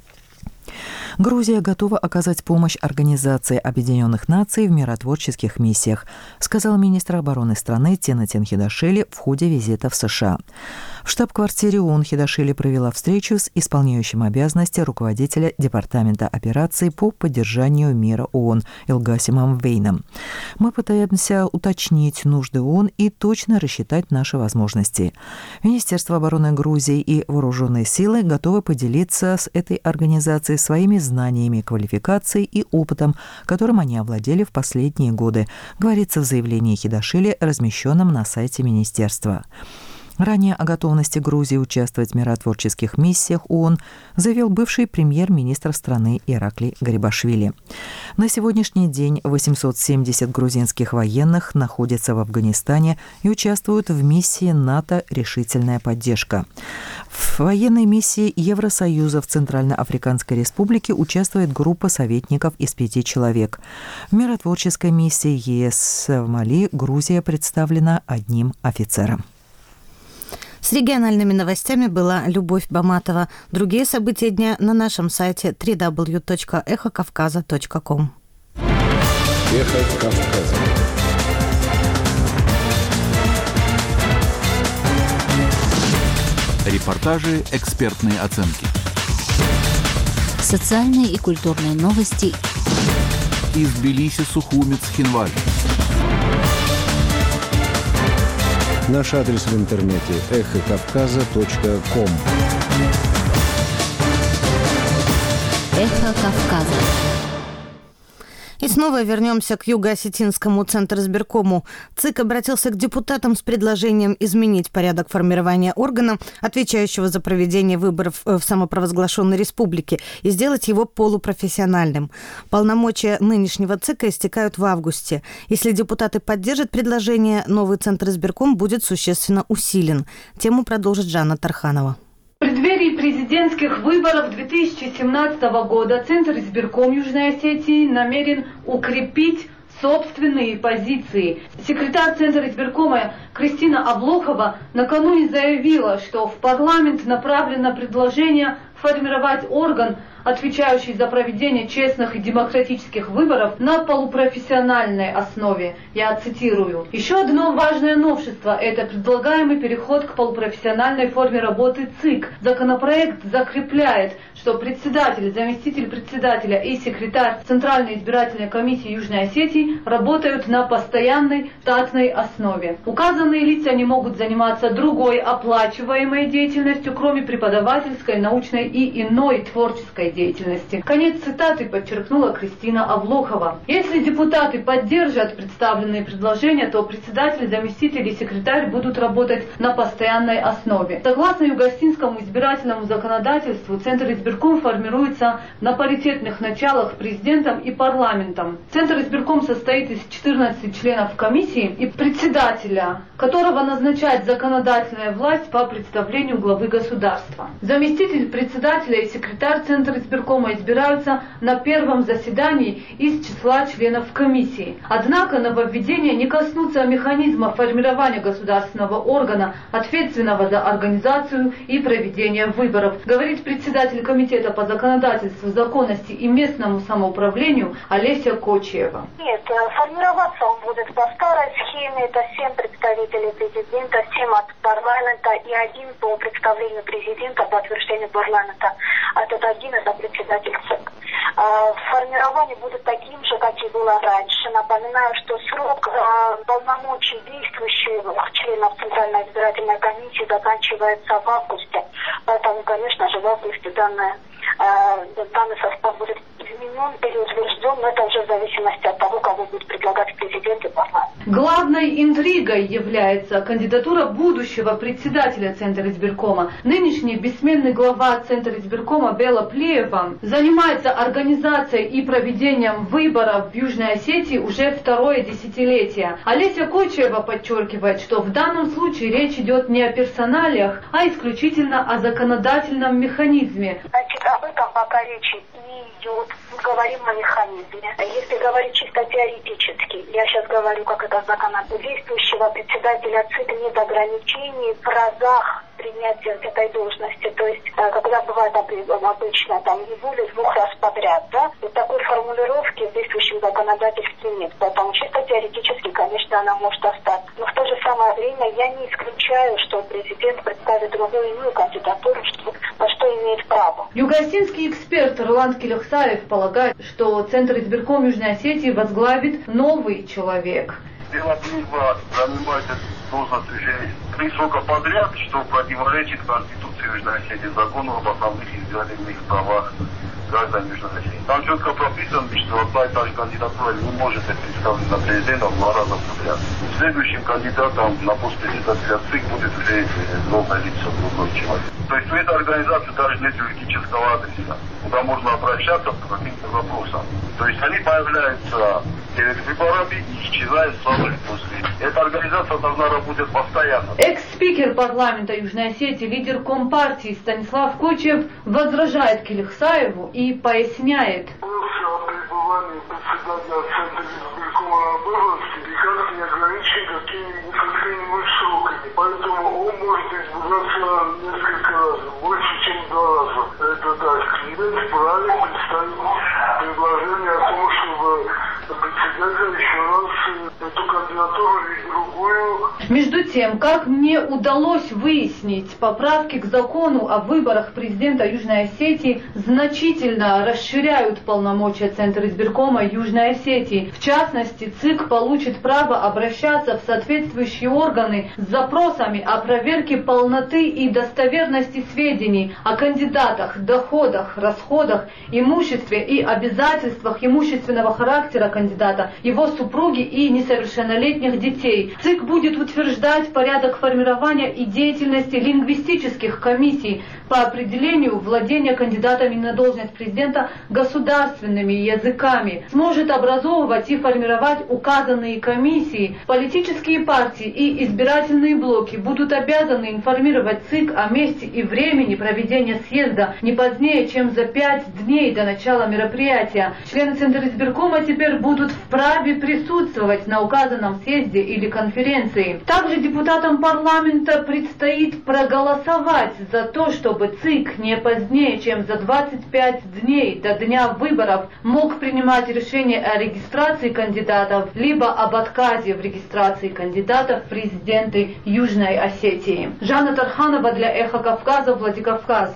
Грузия готова оказать помощь Организации Объединенных Наций в миротворческих миссиях, сказал министр обороны страны Тинатин Хидашвили в ходе визита в США. В штаб-квартире ООН Хидашвили провела встречу с исполняющим обязанности руководителя Департамента операций по поддержанию мира ООН Илгасимом Вейном. Мы пытаемся уточнить нужды ООН и точно рассчитать наши возможности. Министерство обороны Грузии и вооруженные силы готовы поделиться с этой организацией своими знаниями, квалификацией и опытом, которым они овладели в последние годы, говорится в заявлении Хидашвили, размещенном на сайте министерства. Ранее о готовности Грузии участвовать в миротворческих миссиях ООН заявил бывший премьер-министр страны Ираклий Гарибашвили. На сегодняшний день восемьсот семьдесят грузинских военных находятся в Афганистане и участвуют в миссии НАТО «Решительная поддержка». В военной миссии Евросоюза в Центральноафриканской Республике участвует группа советников из пяти человек. В миротворческой миссии ЕС в Мали Грузия представлена одним офицером. С региональными новостями была Любовь Баматова. Другие события дня на нашем сайте дабл ю дабл ю дабл ю точка эхо кавказа точка ком. Эхо Кавказа. Репортажи, экспертные оценки. Социальные и культурные новости. Из Тбилиси, Сухуми, Цхинваль. Наш адрес в интернете эхо кавказа точка ком. Эхо Кавказа. И снова вернемся к Юго-Осетинскому Центризбиркому. ЦИК обратился к депутатам с предложением изменить порядок формирования органа, отвечающего за проведение выборов в самопровозглашенной республике, и сделать его полупрофессиональным. Полномочия нынешнего ЦИКа истекают в августе. Если депутаты поддержат предложение, новый Центризбирком будет существенно усилен. Тему продолжит Жанна Тарханова. В преддверии президентских выборов две тысячи семнадцатого года Центризбирком Южной Осетии намерен укрепить собственные позиции. Секретарь Центра избиркома Кристина Облохова накануне заявила, что в парламент направлено предложение формировать орган, отвечающий за проведение честных и демократических выборов на полупрофессиональной основе. Я цитирую. Еще одно важное новшество – это предлагаемый переход к полупрофессиональной форме работы ЦИК. Законопроект закрепляет, что председатель, заместитель председателя и секретарь Центральной избирательной комиссии Южной Осетии работают на постоянной штатной основе. Указанные лица не могут заниматься другой оплачиваемой деятельностью, кроме преподавательской, научной и иной творческой деятельности. Конец цитаты подчеркнула Кристина Облохова. Если депутаты поддержат представленные предложения, то председатель, заместитель и секретарь будут работать на постоянной основе. Согласно Югостинскому избирательному законодательству, Центр избирком формируется на паритетных началах президентом и парламентом. Центр избирком состоит из четырнадцати членов комиссии и председателя, которого назначает законодательная власть по представлению главы государства. Заместитель председателя и секретарь Центра избиркома избираются на первом заседании из числа членов комиссии. Однако нововведения не коснутся механизма формирования государственного органа, ответственного за организацию и проведение выборов, говорит председатель комитета по законодательству, законности и местному самоуправлению Олеся Кочиева. Нет, формироваться он будет по старой схеме. Это семь представителей президента, семь от парламента и один по представлению президента, по утверждению парламента. А тот один это председатель ЦИК. Формирование будет таким же, как и было раньше. Напоминаю, что срок полномочий действующих членов Центральной избирательной комиссии заканчивается в августе. Поэтому, конечно же, в августе данное данный состав будет изменен или утвержден, но это уже в зависимости от того, кого будет предлагать президент и парламент. Главной интригой является кандидатура будущего председателя Центра избиркома. Нынешний бессменный глава Центра избиркома Бела Плеева занимается организацией и проведением выборов в Южной Осетии уже второе десятилетие. Олеся Кочиева подчеркивает, что в данном случае речь идет не о персоналиях, а исключительно о законодательном механизме. Значит, об этом пока речи не идет. Мы говорим о механизме. Если говорить чисто теоретически, я сейчас говорю, как это законодательство, действующего председателя ЦИК нет ограничений в разах принятия этой должности. То есть, когда бывает обычно там не более двух раз подряд, да, вот такой формулировки в действующем законодательстве нет. Поэтому чисто теоретически, конечно, она может остаться. Но в то же самое время я не исключаю, что президент представит другую иную кандидатуру, что, на что имеет право. Югостинский эксперт Роланд Келехсаев полагает, что Центр избирком Южной Осетии возглавит новый человек. Бела Плеева занимает эту должность уже три срока подряд, что противоречит Конституции Южной Осетии, закону об основных избирательных правах граждан Южной Осетии. Там четко прописано, что одна и та же кандидатура не может быть представлена президентом два раза подряд. Следующим кандидатом на пост председателя ЦИК будет уже новое лицо, другой человек. То есть у этой организации даже нет юридического адреса, куда можно обращаться по каким-то вопросам. То есть они появляются перед выборами и исчезают сразу же после. Эта организация должна работать постоянно. Экс-спикер парламента Южной Осетии, лидер Компартии Станислав Кочиев возражает Келехсаеву и поясняет. Никак не ограничен какими-нибудь какими-нибудь сроками. Поэтому он может избираться несколько раз, больше, чем два раза. Это так. Президент вправе представить предложение о том, чтобы председатель еще раз эту кандидатуру или другую. Между тем, как мне удалось выяснить, поправки к закону о выборах президента Южной Осетии значительно расширяют полномочия Центра избиркома Южной Осетии. В частности, ЦИК получит право обращаться в соответствующие органы с запросами о проверке полноты и достоверности сведений о кандидатах, доходах, расходах, имуществе и обязательствах имущественного характера кандидата, его супруги и несовершеннолетних детей. ЦИК будет утверждать порядок порядок формирования и деятельности лингвистических комиссий по определению владения кандидатами на должность президента государственными языками, сможет образовывать и формировать указанные комиссии. Политические партии и избирательные блоки будут обязаны информировать ЦИК о месте и времени проведения съезда не позднее, чем за пять дней до начала мероприятия. Члены Центризбиркома теперь будут вправе присутствовать на указанном съезде или конференции. Также депутатам парламента предстоит проголосовать за то, чтобы ЦИК не позднее, чем за двадцать пять дней до дня выборов мог принимать решение о регистрации кандидатов, либо об отказе в регистрации кандидатов в президенты Южной Осетии. Жанна Тарханова для Эхо Кавказа, Владикавказ.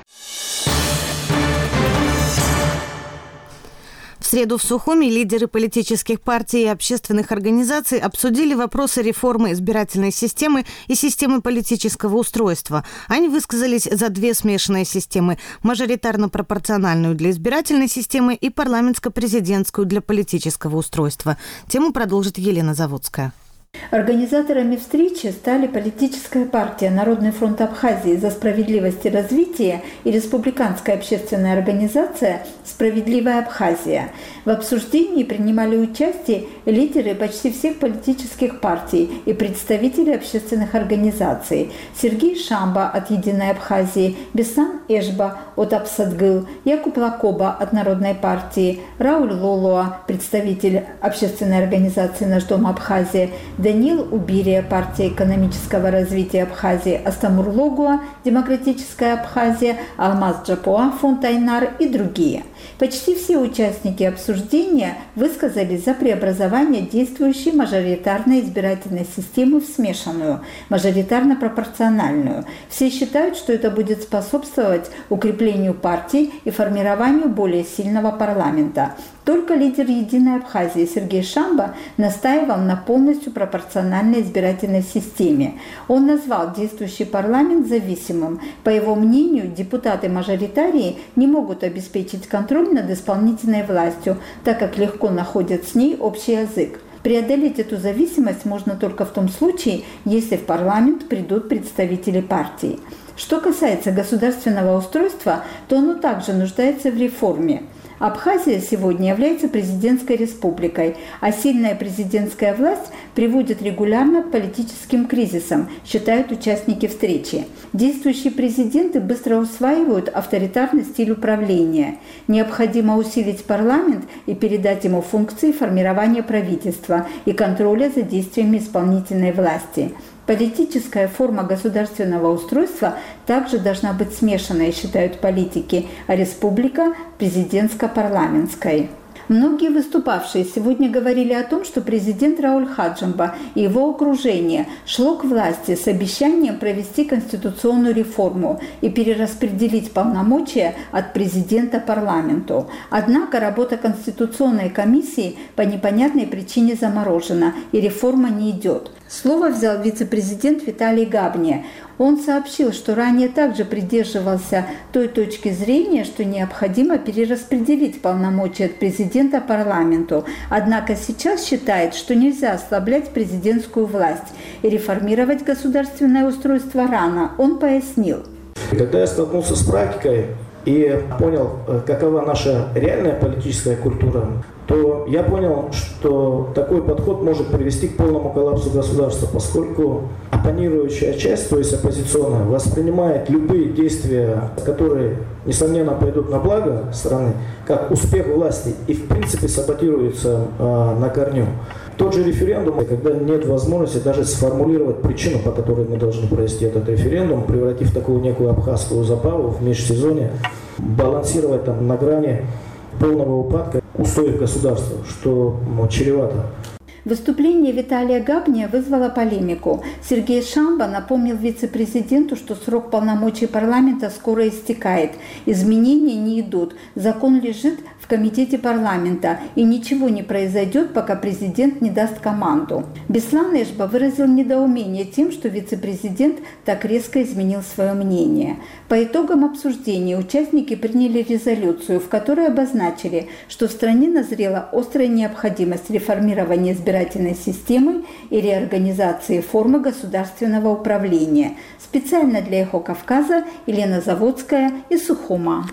В среду в Сухуми лидеры политических партий и общественных организаций обсудили вопросы реформы избирательной системы и системы политического устройства. Они высказались за две смешанные системы – мажоритарно-пропорциональную для избирательной системы и парламентско-президентскую для политического устройства. Тему продолжит Елена Заводская. Организаторами встречи стали политическая партия «Народный фронт Абхазии за справедливость и развитие» и республиканская общественная организация «Справедливая Абхазия». В обсуждении принимали участие лидеры почти всех политических партий и представители общественных организаций. Сергей Шамба от «Единой Абхазии», Бесан Эшба от Апсадгыл, Якуб Лакоба от Народной партии, Рауль Лолуа, представитель общественной организации «Наш дом Абхазия», Данил Убирия, партия экономического развития Абхазии, Астамур Логуа, Демократическая Абхазия, Алмаз Джапуа, фонд Айнар и другие. Почти все участники обсуждения высказались за преобразование действующей мажоритарной избирательной системы в смешанную, мажоритарно-пропорциональную. Все считают, что это будет способствовать укреплению партий и формированию более сильного парламента. Только лидер «Единой Абхазии» Сергей Шамба настаивал на полностью пропорциональной избирательной системе. Он назвал действующий парламент зависимым. По его мнению, депутаты-мажоритарии не могут обеспечить контроль над исполнительной властью, так как легко находят с ней общий язык. Преодолеть эту зависимость можно только в том случае, если в парламент придут представители партий. Что касается государственного устройства, то оно также нуждается в реформе. Абхазия сегодня является президентской республикой, а сильная президентская власть приводит регулярно к политическим кризисам, считают участники встречи. Действующие президенты быстро усваивают авторитарный стиль управления. Необходимо усилить парламент и передать ему функции формирования правительства и контроля за действиями исполнительной власти. Политическая форма государственного устройства также должна быть смешанной, считают политики, а республика – президентско-парламентской. Многие выступавшие сегодня говорили о том, что президент Рауль Хаджимба и его окружение шло к власти с обещанием провести конституционную реформу и перераспределить полномочия от президента парламенту. Однако работа Конституционной комиссии по непонятной причине заморожена, и реформа не идет. Слово взял вице-президент Виталий Габния. Он сообщил, что ранее также придерживался той точки зрения, что необходимо перераспределить полномочия от президента парламенту. Однако сейчас считает, что нельзя ослаблять президентскую власть и реформировать государственное устройство рано. Он пояснил. Когда я столкнулся с практикой и понял, какова наша реальная политическая культура, то я понял, что такой подход может привести к полному коллапсу государства, поскольку оппонирующая часть, то есть оппозиционная, воспринимает любые действия, которые, несомненно, пойдут на благо страны, как успех власти и, в принципе, саботируется э, на корню. Тот же референдум, когда нет возможности даже сформулировать причину, по которой мы должны провести этот референдум, превратив такую некую абхазскую забаву в межсезонье, балансировать там на грани полного упадка устоев государства, что ну, чревато. Выступление Виталия Габния вызвало полемику. Сергей Шамба напомнил вице-президенту, что срок полномочий парламента скоро истекает. Изменения не идут. Закон лежит в комитете парламента, и ничего не произойдет, пока президент не даст команду. Беслан Эшба выразил недоумение тем, что вице-президент так резко изменил свое мнение. По итогам обсуждения участники приняли резолюцию, в которой обозначили, что в стране назрела острая необходимость реформирования избирательного избирательной системы и реорганизации формы государственного управления. Специально для «Эхо Кавказа» Елена Заводская из Сухума.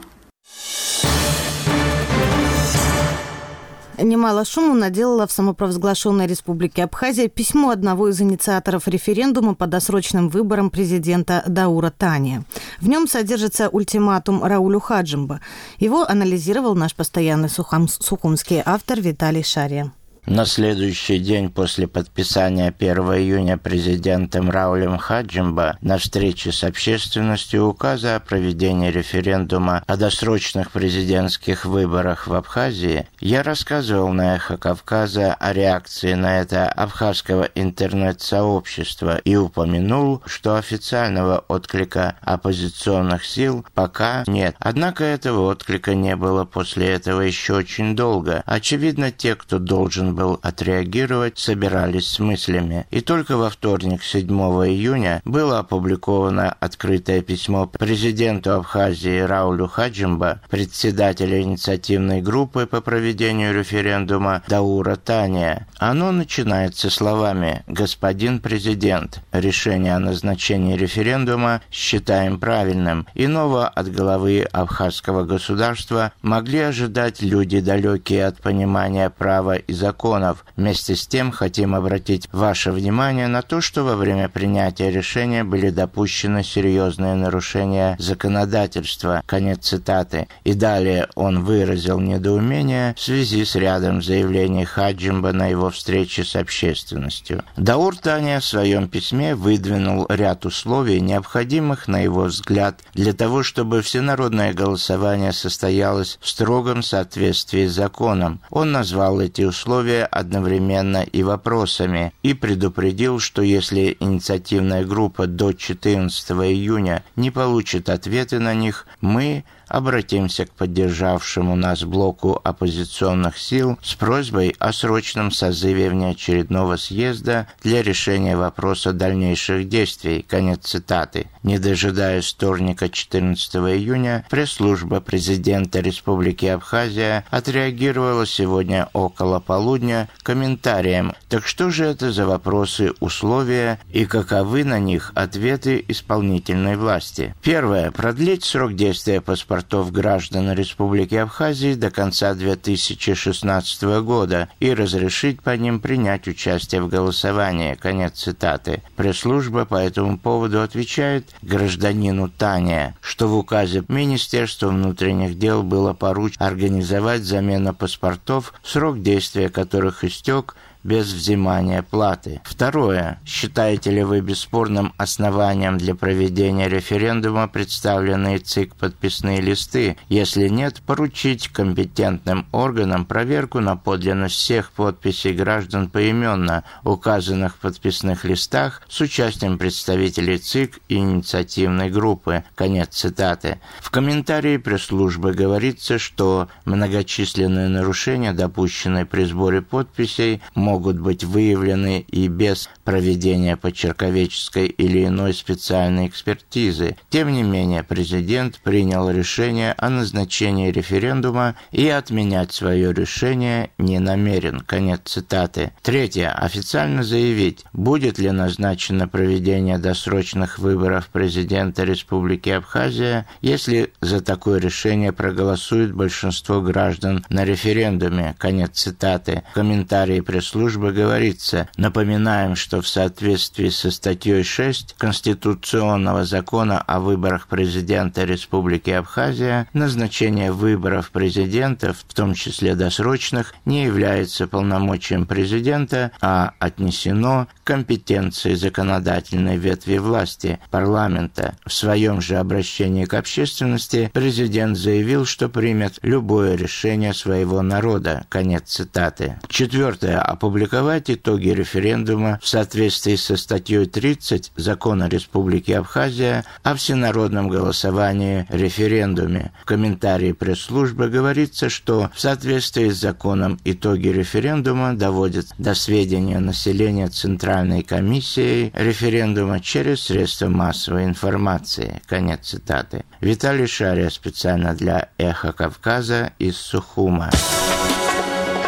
Немало шуму наделало в самопровозглашенной Республике Абхазия письмо одного из инициаторов референдума по досрочным выборам президента Даура Тания. В нем содержится ультиматум Раулю Хаджимба. Его анализировал наш постоянный сухом, сухумский автор Виталий Шария. На следующий день после подписания первого июня президентом Раулем Хаджимба на встрече с общественностью указа о проведении референдума о досрочных президентских выборах в Абхазии, я рассказывал на «Эхо Кавказа» о реакции на это абхазского интернет-сообщества и упомянул, что официального отклика оппозиционных сил пока нет. Однако этого отклика не было после этого еще очень долго. Очевидно, те, кто должен был отреагировать, собирались с мыслями. И только во вторник, седьмого июня, было опубликовано открытое письмо президенту Абхазии Раулю Хаджимба, председателя инициативной группы по проведению референдума Даура Тания. Оно начинается словами: «Господин президент, решение о назначении референдума считаем правильным. Иного от главы абхазского государства могли ожидать люди, далекие от понимания права и законов. Вместе с тем хотим обратить ваше внимание на то, что во время принятия решения были допущены серьезные нарушения законодательства». Конец цитаты. И далее он выразил недоумение в связи с рядом заявлений Хаджимба на его встрече с общественностью. Даур Тания в своем письме выдвинул ряд условий, необходимых, на его взгляд, для того, чтобы всенародное голосование состоялось в строгом соответствии с законом. Он назвал эти условия одновременно и вопросами и предупредил, что если инициативная группа до четырнадцатого июня не получит ответы на них, мы обратимся к поддержавшему нас блоку оппозиционных сил с просьбой о срочном созыве внеочередного съезда для решения вопроса дальнейших действий. Конец цитаты. Не дожидаясь вторника, четырнадцатого июня, пресс-служба президента Республики Абхазия отреагировала сегодня около полудня комментарием: «Так что же это за вопросы, условия и каковы на них ответы исполнительной власти?» Первое. Продлить срок действия паспортов граждан Республики Абхазии до конца две тысячи шестнадцатого года и разрешить по ним принять участие в голосовании. Конец цитаты. Пресс-служба по этому поводу отвечает гражданину Тания, что в указе Министерства внутренних дел было поручено организовать замену паспортов, срок действия которых истек, без взимания платы. Второе. Считаете ли вы бесспорным основанием для проведения референдума представленные ЦИК подписные листы? Если нет, поручить компетентным органам проверку на подлинность всех подписей граждан поименно, указанных в подписных листах, с участием представителей ЦИК и инициативной группы. Конец цитаты. В комментарии пресс-службы говорится, что многочисленные нарушения, допущенные при сборе подписей, могут быть выявлены и без проведения почерковедческой или иной специальной экспертизы. Тем не менее, президент принял решение о назначении референдума и отменять свое решение не намерен. Конец цитаты. Третье. Официально заявить, будет ли назначено проведение досрочных выборов президента Республики Абхазия, если за такое решение проголосует большинство граждан на референдуме. Конец цитаты. В комментарии пресс-службы говорится: напоминаем, что в соответствии со статьей шесть Конституционного закона о выборах президента Республики Абхазия назначение выборов президентов, в том числе досрочных, не является полномочием президента, а отнесено к компетенции законодательной ветви власти, парламента. В своем же обращении к общественности президент заявил, что примет любое решение своего народа. Конец цитаты. Четвертое. Опубликовать итоги референдума в соответствии со статьей тридцать Закона Республики Абхазия о всенародном голосовании референдуме. В комментарии пресс-службы говорится, что в соответствии с законом итоги референдума доводят до сведения населения Центральной комиссией референдума через средства массовой информации. Конец цитаты. Виталий Шария специально для «Эхо Кавказа» из Сухума.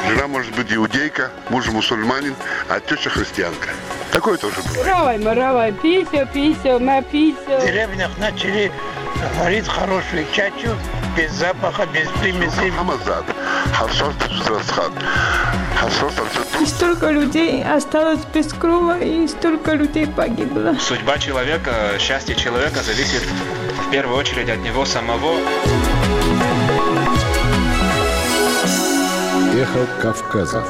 Жена может быть иудейка, муж мусульманин, а теща христианка. Такое тоже бывает. Равай, маравай, пися, пися, ма пися. В деревнях начали варить хорошую чачу, без запаха, без примесей. И столько людей осталось без крова, и столько людей погибло. Судьба человека, счастье человека зависит в первую очередь от него самого. Эхо Кавказа.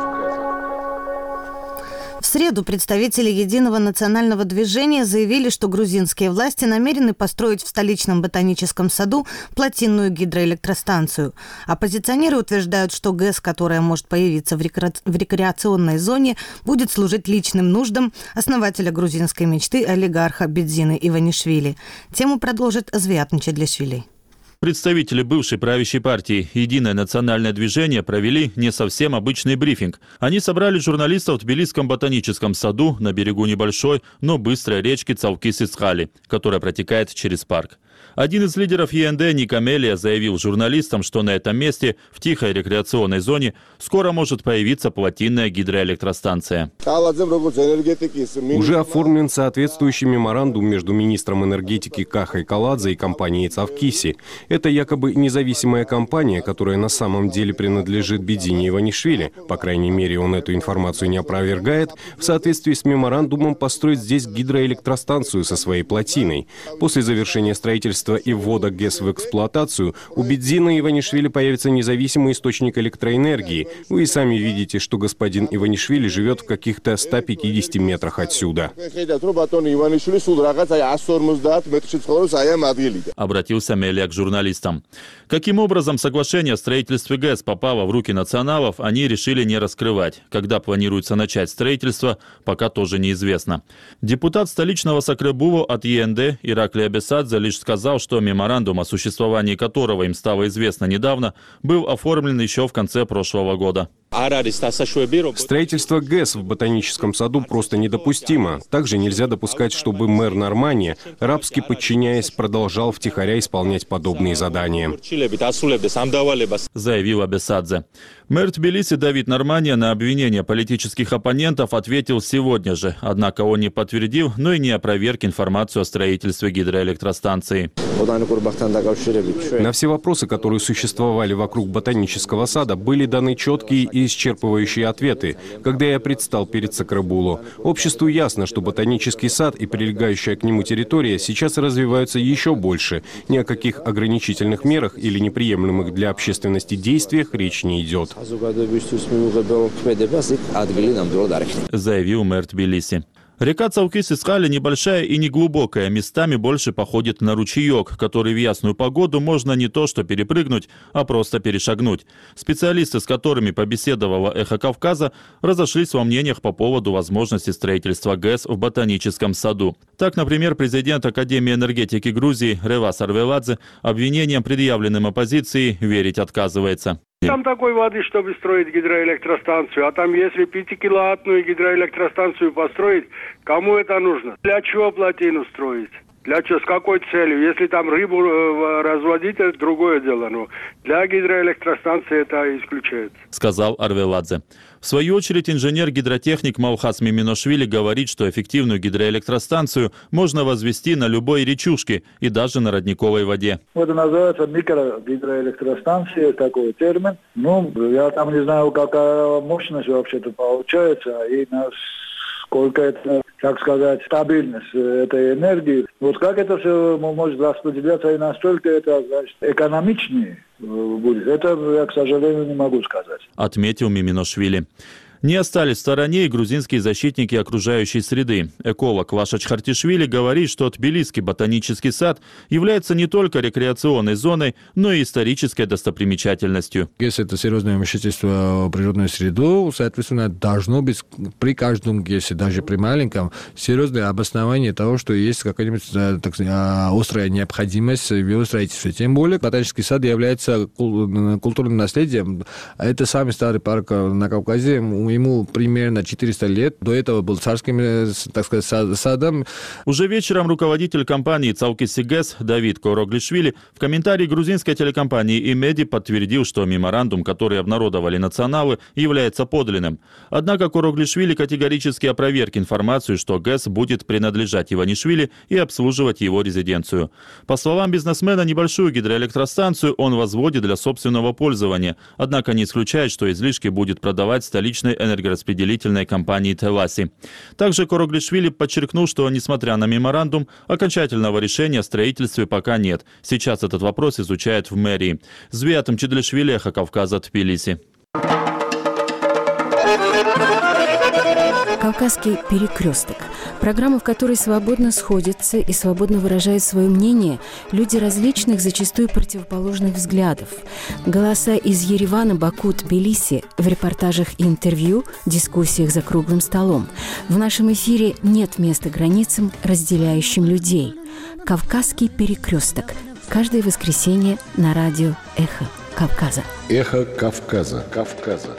В среду представители Единого национального движения заявили, что грузинские власти намерены построить в столичном ботаническом саду плотинную гидроэлектростанцию. Оппозиционеры утверждают, что ГЭС, которая может появиться в, рекре... в рекреационной зоне, будет служить личным нуждам основателя грузинской мечты олигарха Бедзины Иванишвили. Тему продолжит Звиат Мчедлишвили. Представители бывшей правящей партии «Единое национальное движение» провели не совсем обычный брифинг. Они собрали журналистов в Тбилисском ботаническом саду на берегу небольшой, но быстрой речки Цавкис-Исхали, которая протекает через парк. Один из лидеров ЕНД, Ника Мелия, заявил журналистам, что на этом месте, в тихой рекреационной зоне, скоро может появиться плотинная гидроэлектростанция. Уже оформлен соответствующий меморандум между министром энергетики Кахой Каладзе и компанией Цавкиси. Это якобы независимая компания, которая на самом деле принадлежит Бедзине Иванишвили. По крайней мере, он эту информацию не опровергает. В соответствии с меморандумом построить здесь гидроэлектростанцию со своей плотиной. После завершения строительства и ввода ГЭС в эксплуатацию, у Бедзины Иванишвили появится независимый источник электроэнергии. Вы и сами видите, что господин Иванишвили живет в каких-то ста пятидесяти метрах отсюда. Обратился Мелия к журналистам. Каким образом соглашение о строительстве ГЭС попало в руки националов, они решили не раскрывать. Когда планируется начать строительство, пока тоже неизвестно. Депутат столичного Сакребуло от ЕНД Ираклий Абесадзе лишь сказал, что меморандум, о существовании которого им стало известно недавно, был оформлен еще в конце прошлого года. Строительство ГЭС в ботаническом саду просто недопустимо. Также нельзя допускать, чтобы мэр Нормания, рабски подчиняясь, продолжал втихаря исполнять подобные задания. Заявил Абесадзе. Мэр Тбилиси Давид Нормания на обвинения политических оппонентов ответил сегодня же. Однако он не подтвердил, но и не опроверг информацию о строительстве гидроэлектростанции. На все вопросы, которые существовали вокруг ботанического сада, были даны четкие и исчерпывающие ответы, когда я предстал перед Сакребуло. Обществу ясно, что ботанический сад и прилегающая к нему территория сейчас развиваются еще больше. Ни о каких ограничительных мерах или неприемлемых для общественности действиях речь не идет. Заявил мэр Тбилиси. Река Цавкис-Исхали небольшая и неглубокая, местами больше походит на ручеек, который в ясную погоду можно не то что перепрыгнуть, а просто перешагнуть. Специалисты, с которыми побеседовала «Эхо Кавказа», разошлись во мнениях по поводу возможности строительства ГЭС в ботаническом саду. Так, например, президент Академии энергетики Грузии Ревас Арвеладзе обвинениям, предъявленным оппозицией, верить отказывается. Там такой воды, чтобы строить гидроэлектростанцию, а там если пятикиловаттную гидроэлектростанцию построить, кому это нужно? Для чего плотину строить? Для чего? С какой целью? Если там рыбу разводить, это другое дело. Но для гидроэлектростанции это исключается. Сказал Арвеладзе. В свою очередь инженер-гидротехник Маухас Миминошвили говорит, что эффективную гидроэлектростанцию можно возвести на любой речушке и даже на родниковой воде. Это называется микрогидроэлектростанция, такой термин. Ну, я там не знаю, какая мощность вообще-то получается и насколько это, как сказать, стабильность этой энергии. Вот как это все может распределяться и настолько это, значит, экономичнее будет, это я, к сожалению, не могу сказать. Отметил Миминошвили. Не остались в стороне и грузинские защитники окружающей среды. Эколог Ваша Чхартишвили говорит, что Тбилисский ботанический сад является не только рекреационной зоной, но и исторической достопримечательностью. ГЭС – это серьезное вмешательство в природную среду, соответственно, должно быть при каждом ГЭСе, даже при маленьком, серьезное обоснование того, что есть какая-нибудь так сказать, острая необходимость в его строительстве. Тем более, ботанический сад является культурным наследием. Это самый старый парк на Кавказе. У ему примерно четыреста лет. До этого был царским, так сказать, садом. Уже вечером руководитель компании «Цаукиси ГЭС» Давид Короглишвили в комментарии грузинской телекомпании «Имеди» подтвердил, что меморандум, который обнародовали националы, является подлинным. Однако Короглишвили категорически опроверг информацию, что ГЭС будет принадлежать Иванишвили и обслуживать его резиденцию. По словам бизнесмена, небольшую гидроэлектростанцию он возводит для собственного пользования, однако не исключает, что излишки будет продавать столичной энергораспределительной компании «Теласи». Также Короглишвили подчеркнул, что, несмотря на меморандум, окончательного решения о строительстве пока нет. Сейчас этот вопрос изучают в мэрии. Звиатом Чедлишвили, Эхо Кавказа, Тбилиси. «Кавказский перекресток» – программа, в которой свободно сходятся и свободно выражают свое мнение люди различных, зачастую противоположных взглядов. Голоса из Еревана, Баку, Тбилиси в репортажах и интервью, дискуссиях за круглым столом. В нашем эфире нет места границам, разделяющим людей. «Кавказский перекресток» – каждое воскресенье на радио «Эхо Кавказа». «Эхо Кавказа». Кавказа.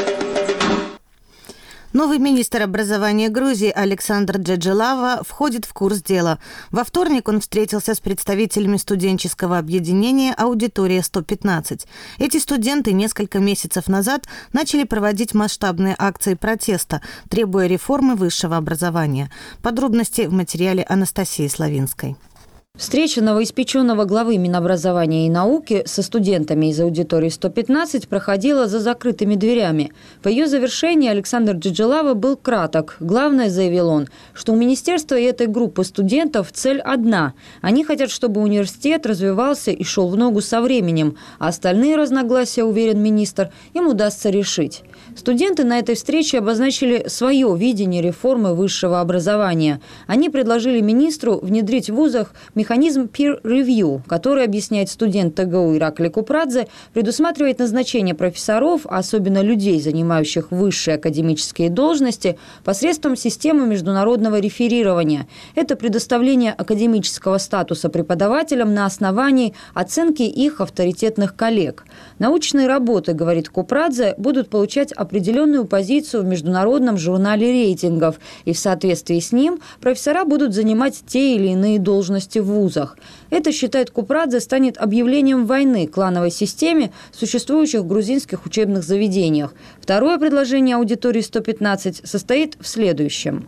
Новый министр образования Грузии Александр Джеджелава входит в курс дела. Во вторник он встретился с представителями студенческого объединения «Аудитория сто пятнадцать». Эти студенты несколько месяцев назад начали проводить масштабные акции протеста, требуя реформы высшего образования. Подробности в материале Анастасии Славинской. Встреча новоиспеченного главы Минобразования и науки со студентами из аудитории сто пятнадцать проходила за закрытыми дверями. По ее завершении Александр Джеджелава был краток. Главное, заявил он, что у министерства и этой группы студентов цель одна. Они хотят, чтобы университет развивался и шел в ногу со временем, а остальные разногласия, уверен министр, им удастся решить. Студенты на этой встрече обозначили свое видение реформы высшего образования. Они предложили министру внедрить в вузах механизм peer review, который, объясняет студент ТГУ Иракли Купрадзе, предусматривает назначение профессоров, особенно людей, занимающих высшие академические должности, посредством системы международного реферирования. Это предоставление академического статуса преподавателям на основании оценки их авторитетных коллег. Научные работы, говорит Купрадзе, будут получать определенную позицию в международном журнале рейтингов, и в соответствии с ним профессора будут занимать те или иные должности в вузах. Это, считает Купрадзе, станет объявлением войны клановой системе в существующих грузинских учебных заведениях. Второе предложение аудитории сто пятнадцать состоит в следующем.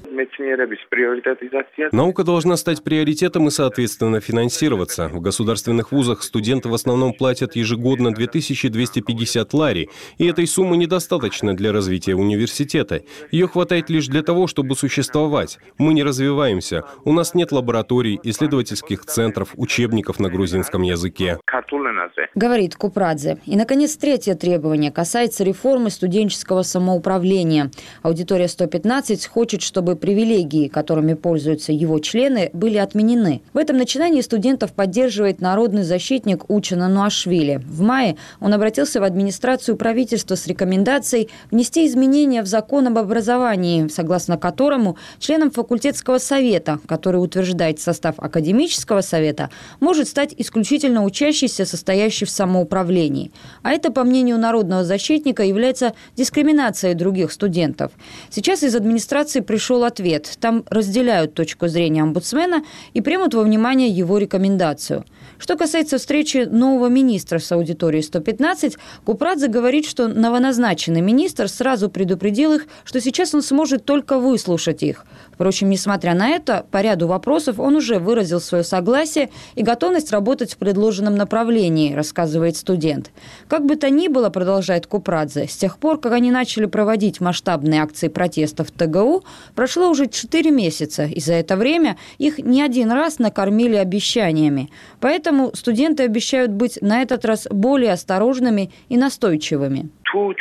Наука должна стать приоритетом и, соответственно, финансироваться. В государственных вузах студенты в основном платят ежегодно две тысячи двести пятьдесят лари, и этой суммы недостаточно для развития университета. Ее хватает лишь для того, чтобы существовать. Мы не развиваемся, у нас нет лабораторий, исследовательских центров, учебников на грузинском языке. Говорит Купрадзе. И, наконец, третье требование касается реформы студенческого самоуправления. Аудитория сто пятнадцать хочет, чтобы привилегии, которыми пользуются его члены, были отменены. В этом начинании студентов поддерживает народный защитник Учена Нуашвили. В мае он обратился в администрацию правительства с рекомендацией внести изменения в закон об образовании, согласно которому членом факультетского совета, который утверждает состав академического совета, может стать исключительно учащийся, состоящий в самоуправлении. А это, по мнению народного защитника, является дискриминацией других студентов. Сейчас из администрации пришел ответ. Там разделяют точку зрения омбудсмена и примут во внимание его рекомендацию. Что касается встречи нового министра с аудиторией сто пятнадцать, Купрадзе говорит, что новоназначенный министр сразу предупредил их, что сейчас он сможет только выслушать их. Впрочем, несмотря на это, по ряду вопросов он уже выразил свое согласие и готовность работать в предложенном направлении, рассказывает студент. Как бы то ни было, продолжает Купрадзе, с тех пор, как они начали проводить масштабные акции протеста в ТГУ, прошло уже четыре месяца, и за это время их не один раз накормили обещаниями. Поэтому студенты обещают быть на этот раз более осторожными и настойчивыми.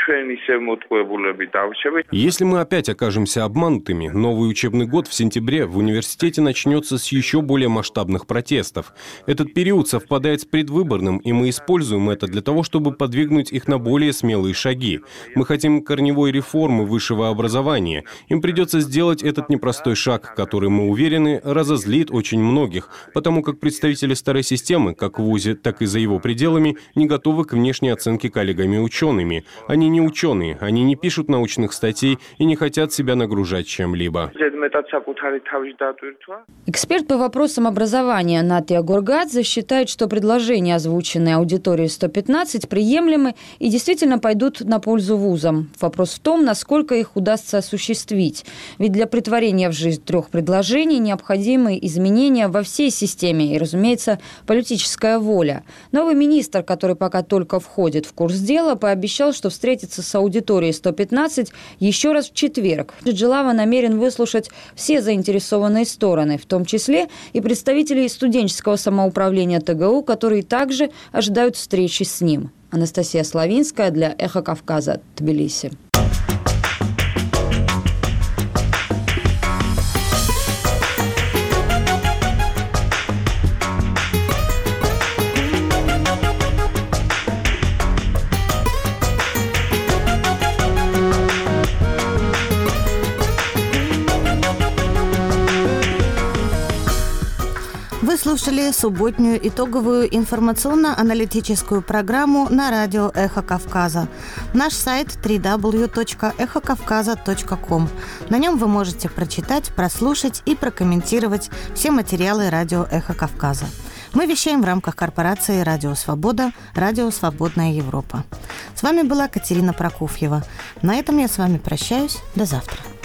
Если мы опять окажемся обманутыми, новый учебный год в сентябре в университете начнется с еще более масштабных протестов. Этот период совпадает с предвыборным, и мы используем это для того, чтобы подвигнуть их на более смелые шаги. Мы хотим корневой реформы высшего образования. Им придется сделать этот непростой шаг, который, мы уверены, разозлит очень многих, потому как представители старой системы, как в вузе, так и за его пределами, не готовы к внешней оценке коллегами-учеными. Они не ученые, они не пишут научных статей и не хотят себя нагружать чем-либо. Эксперт по вопросам образования Натия Горгадзе считает, что предложения, озвученные аудиторией сто пятнадцать, приемлемы и действительно пойдут на пользу вузам. Вопрос в том, насколько их удастся осуществить. Ведь для претворения в жизнь трех предложений необходимы изменения во всей системе и, разумеется, политическая воля. Новый министр, который пока только входит в курс дела, пообещал, что встретится с аудиторией сто пятнадцать еще раз в четверг. Джилава намерен выслушать все заинтересованные стороны, в том числе и представителей студенческого самоуправления ТГУ, которые также ожидают встречи с ним. Анастасия Славинская для «Эхо Кавказа», Тбилиси. Вы слушали субботнюю итоговую информационно-аналитическую программу на радио «Эхо Кавказа». Наш сайт дабл ю дабл ю дабл ю точка эхо кавказа точка ком. На нем вы можете прочитать, прослушать и прокомментировать все материалы радио «Эхо Кавказа». Мы вещаем в рамках корпорации «Радио Свобода», «Радио Свободная Европа». С вами была Катерина Прокофьева. На этом я с вами прощаюсь. До завтра.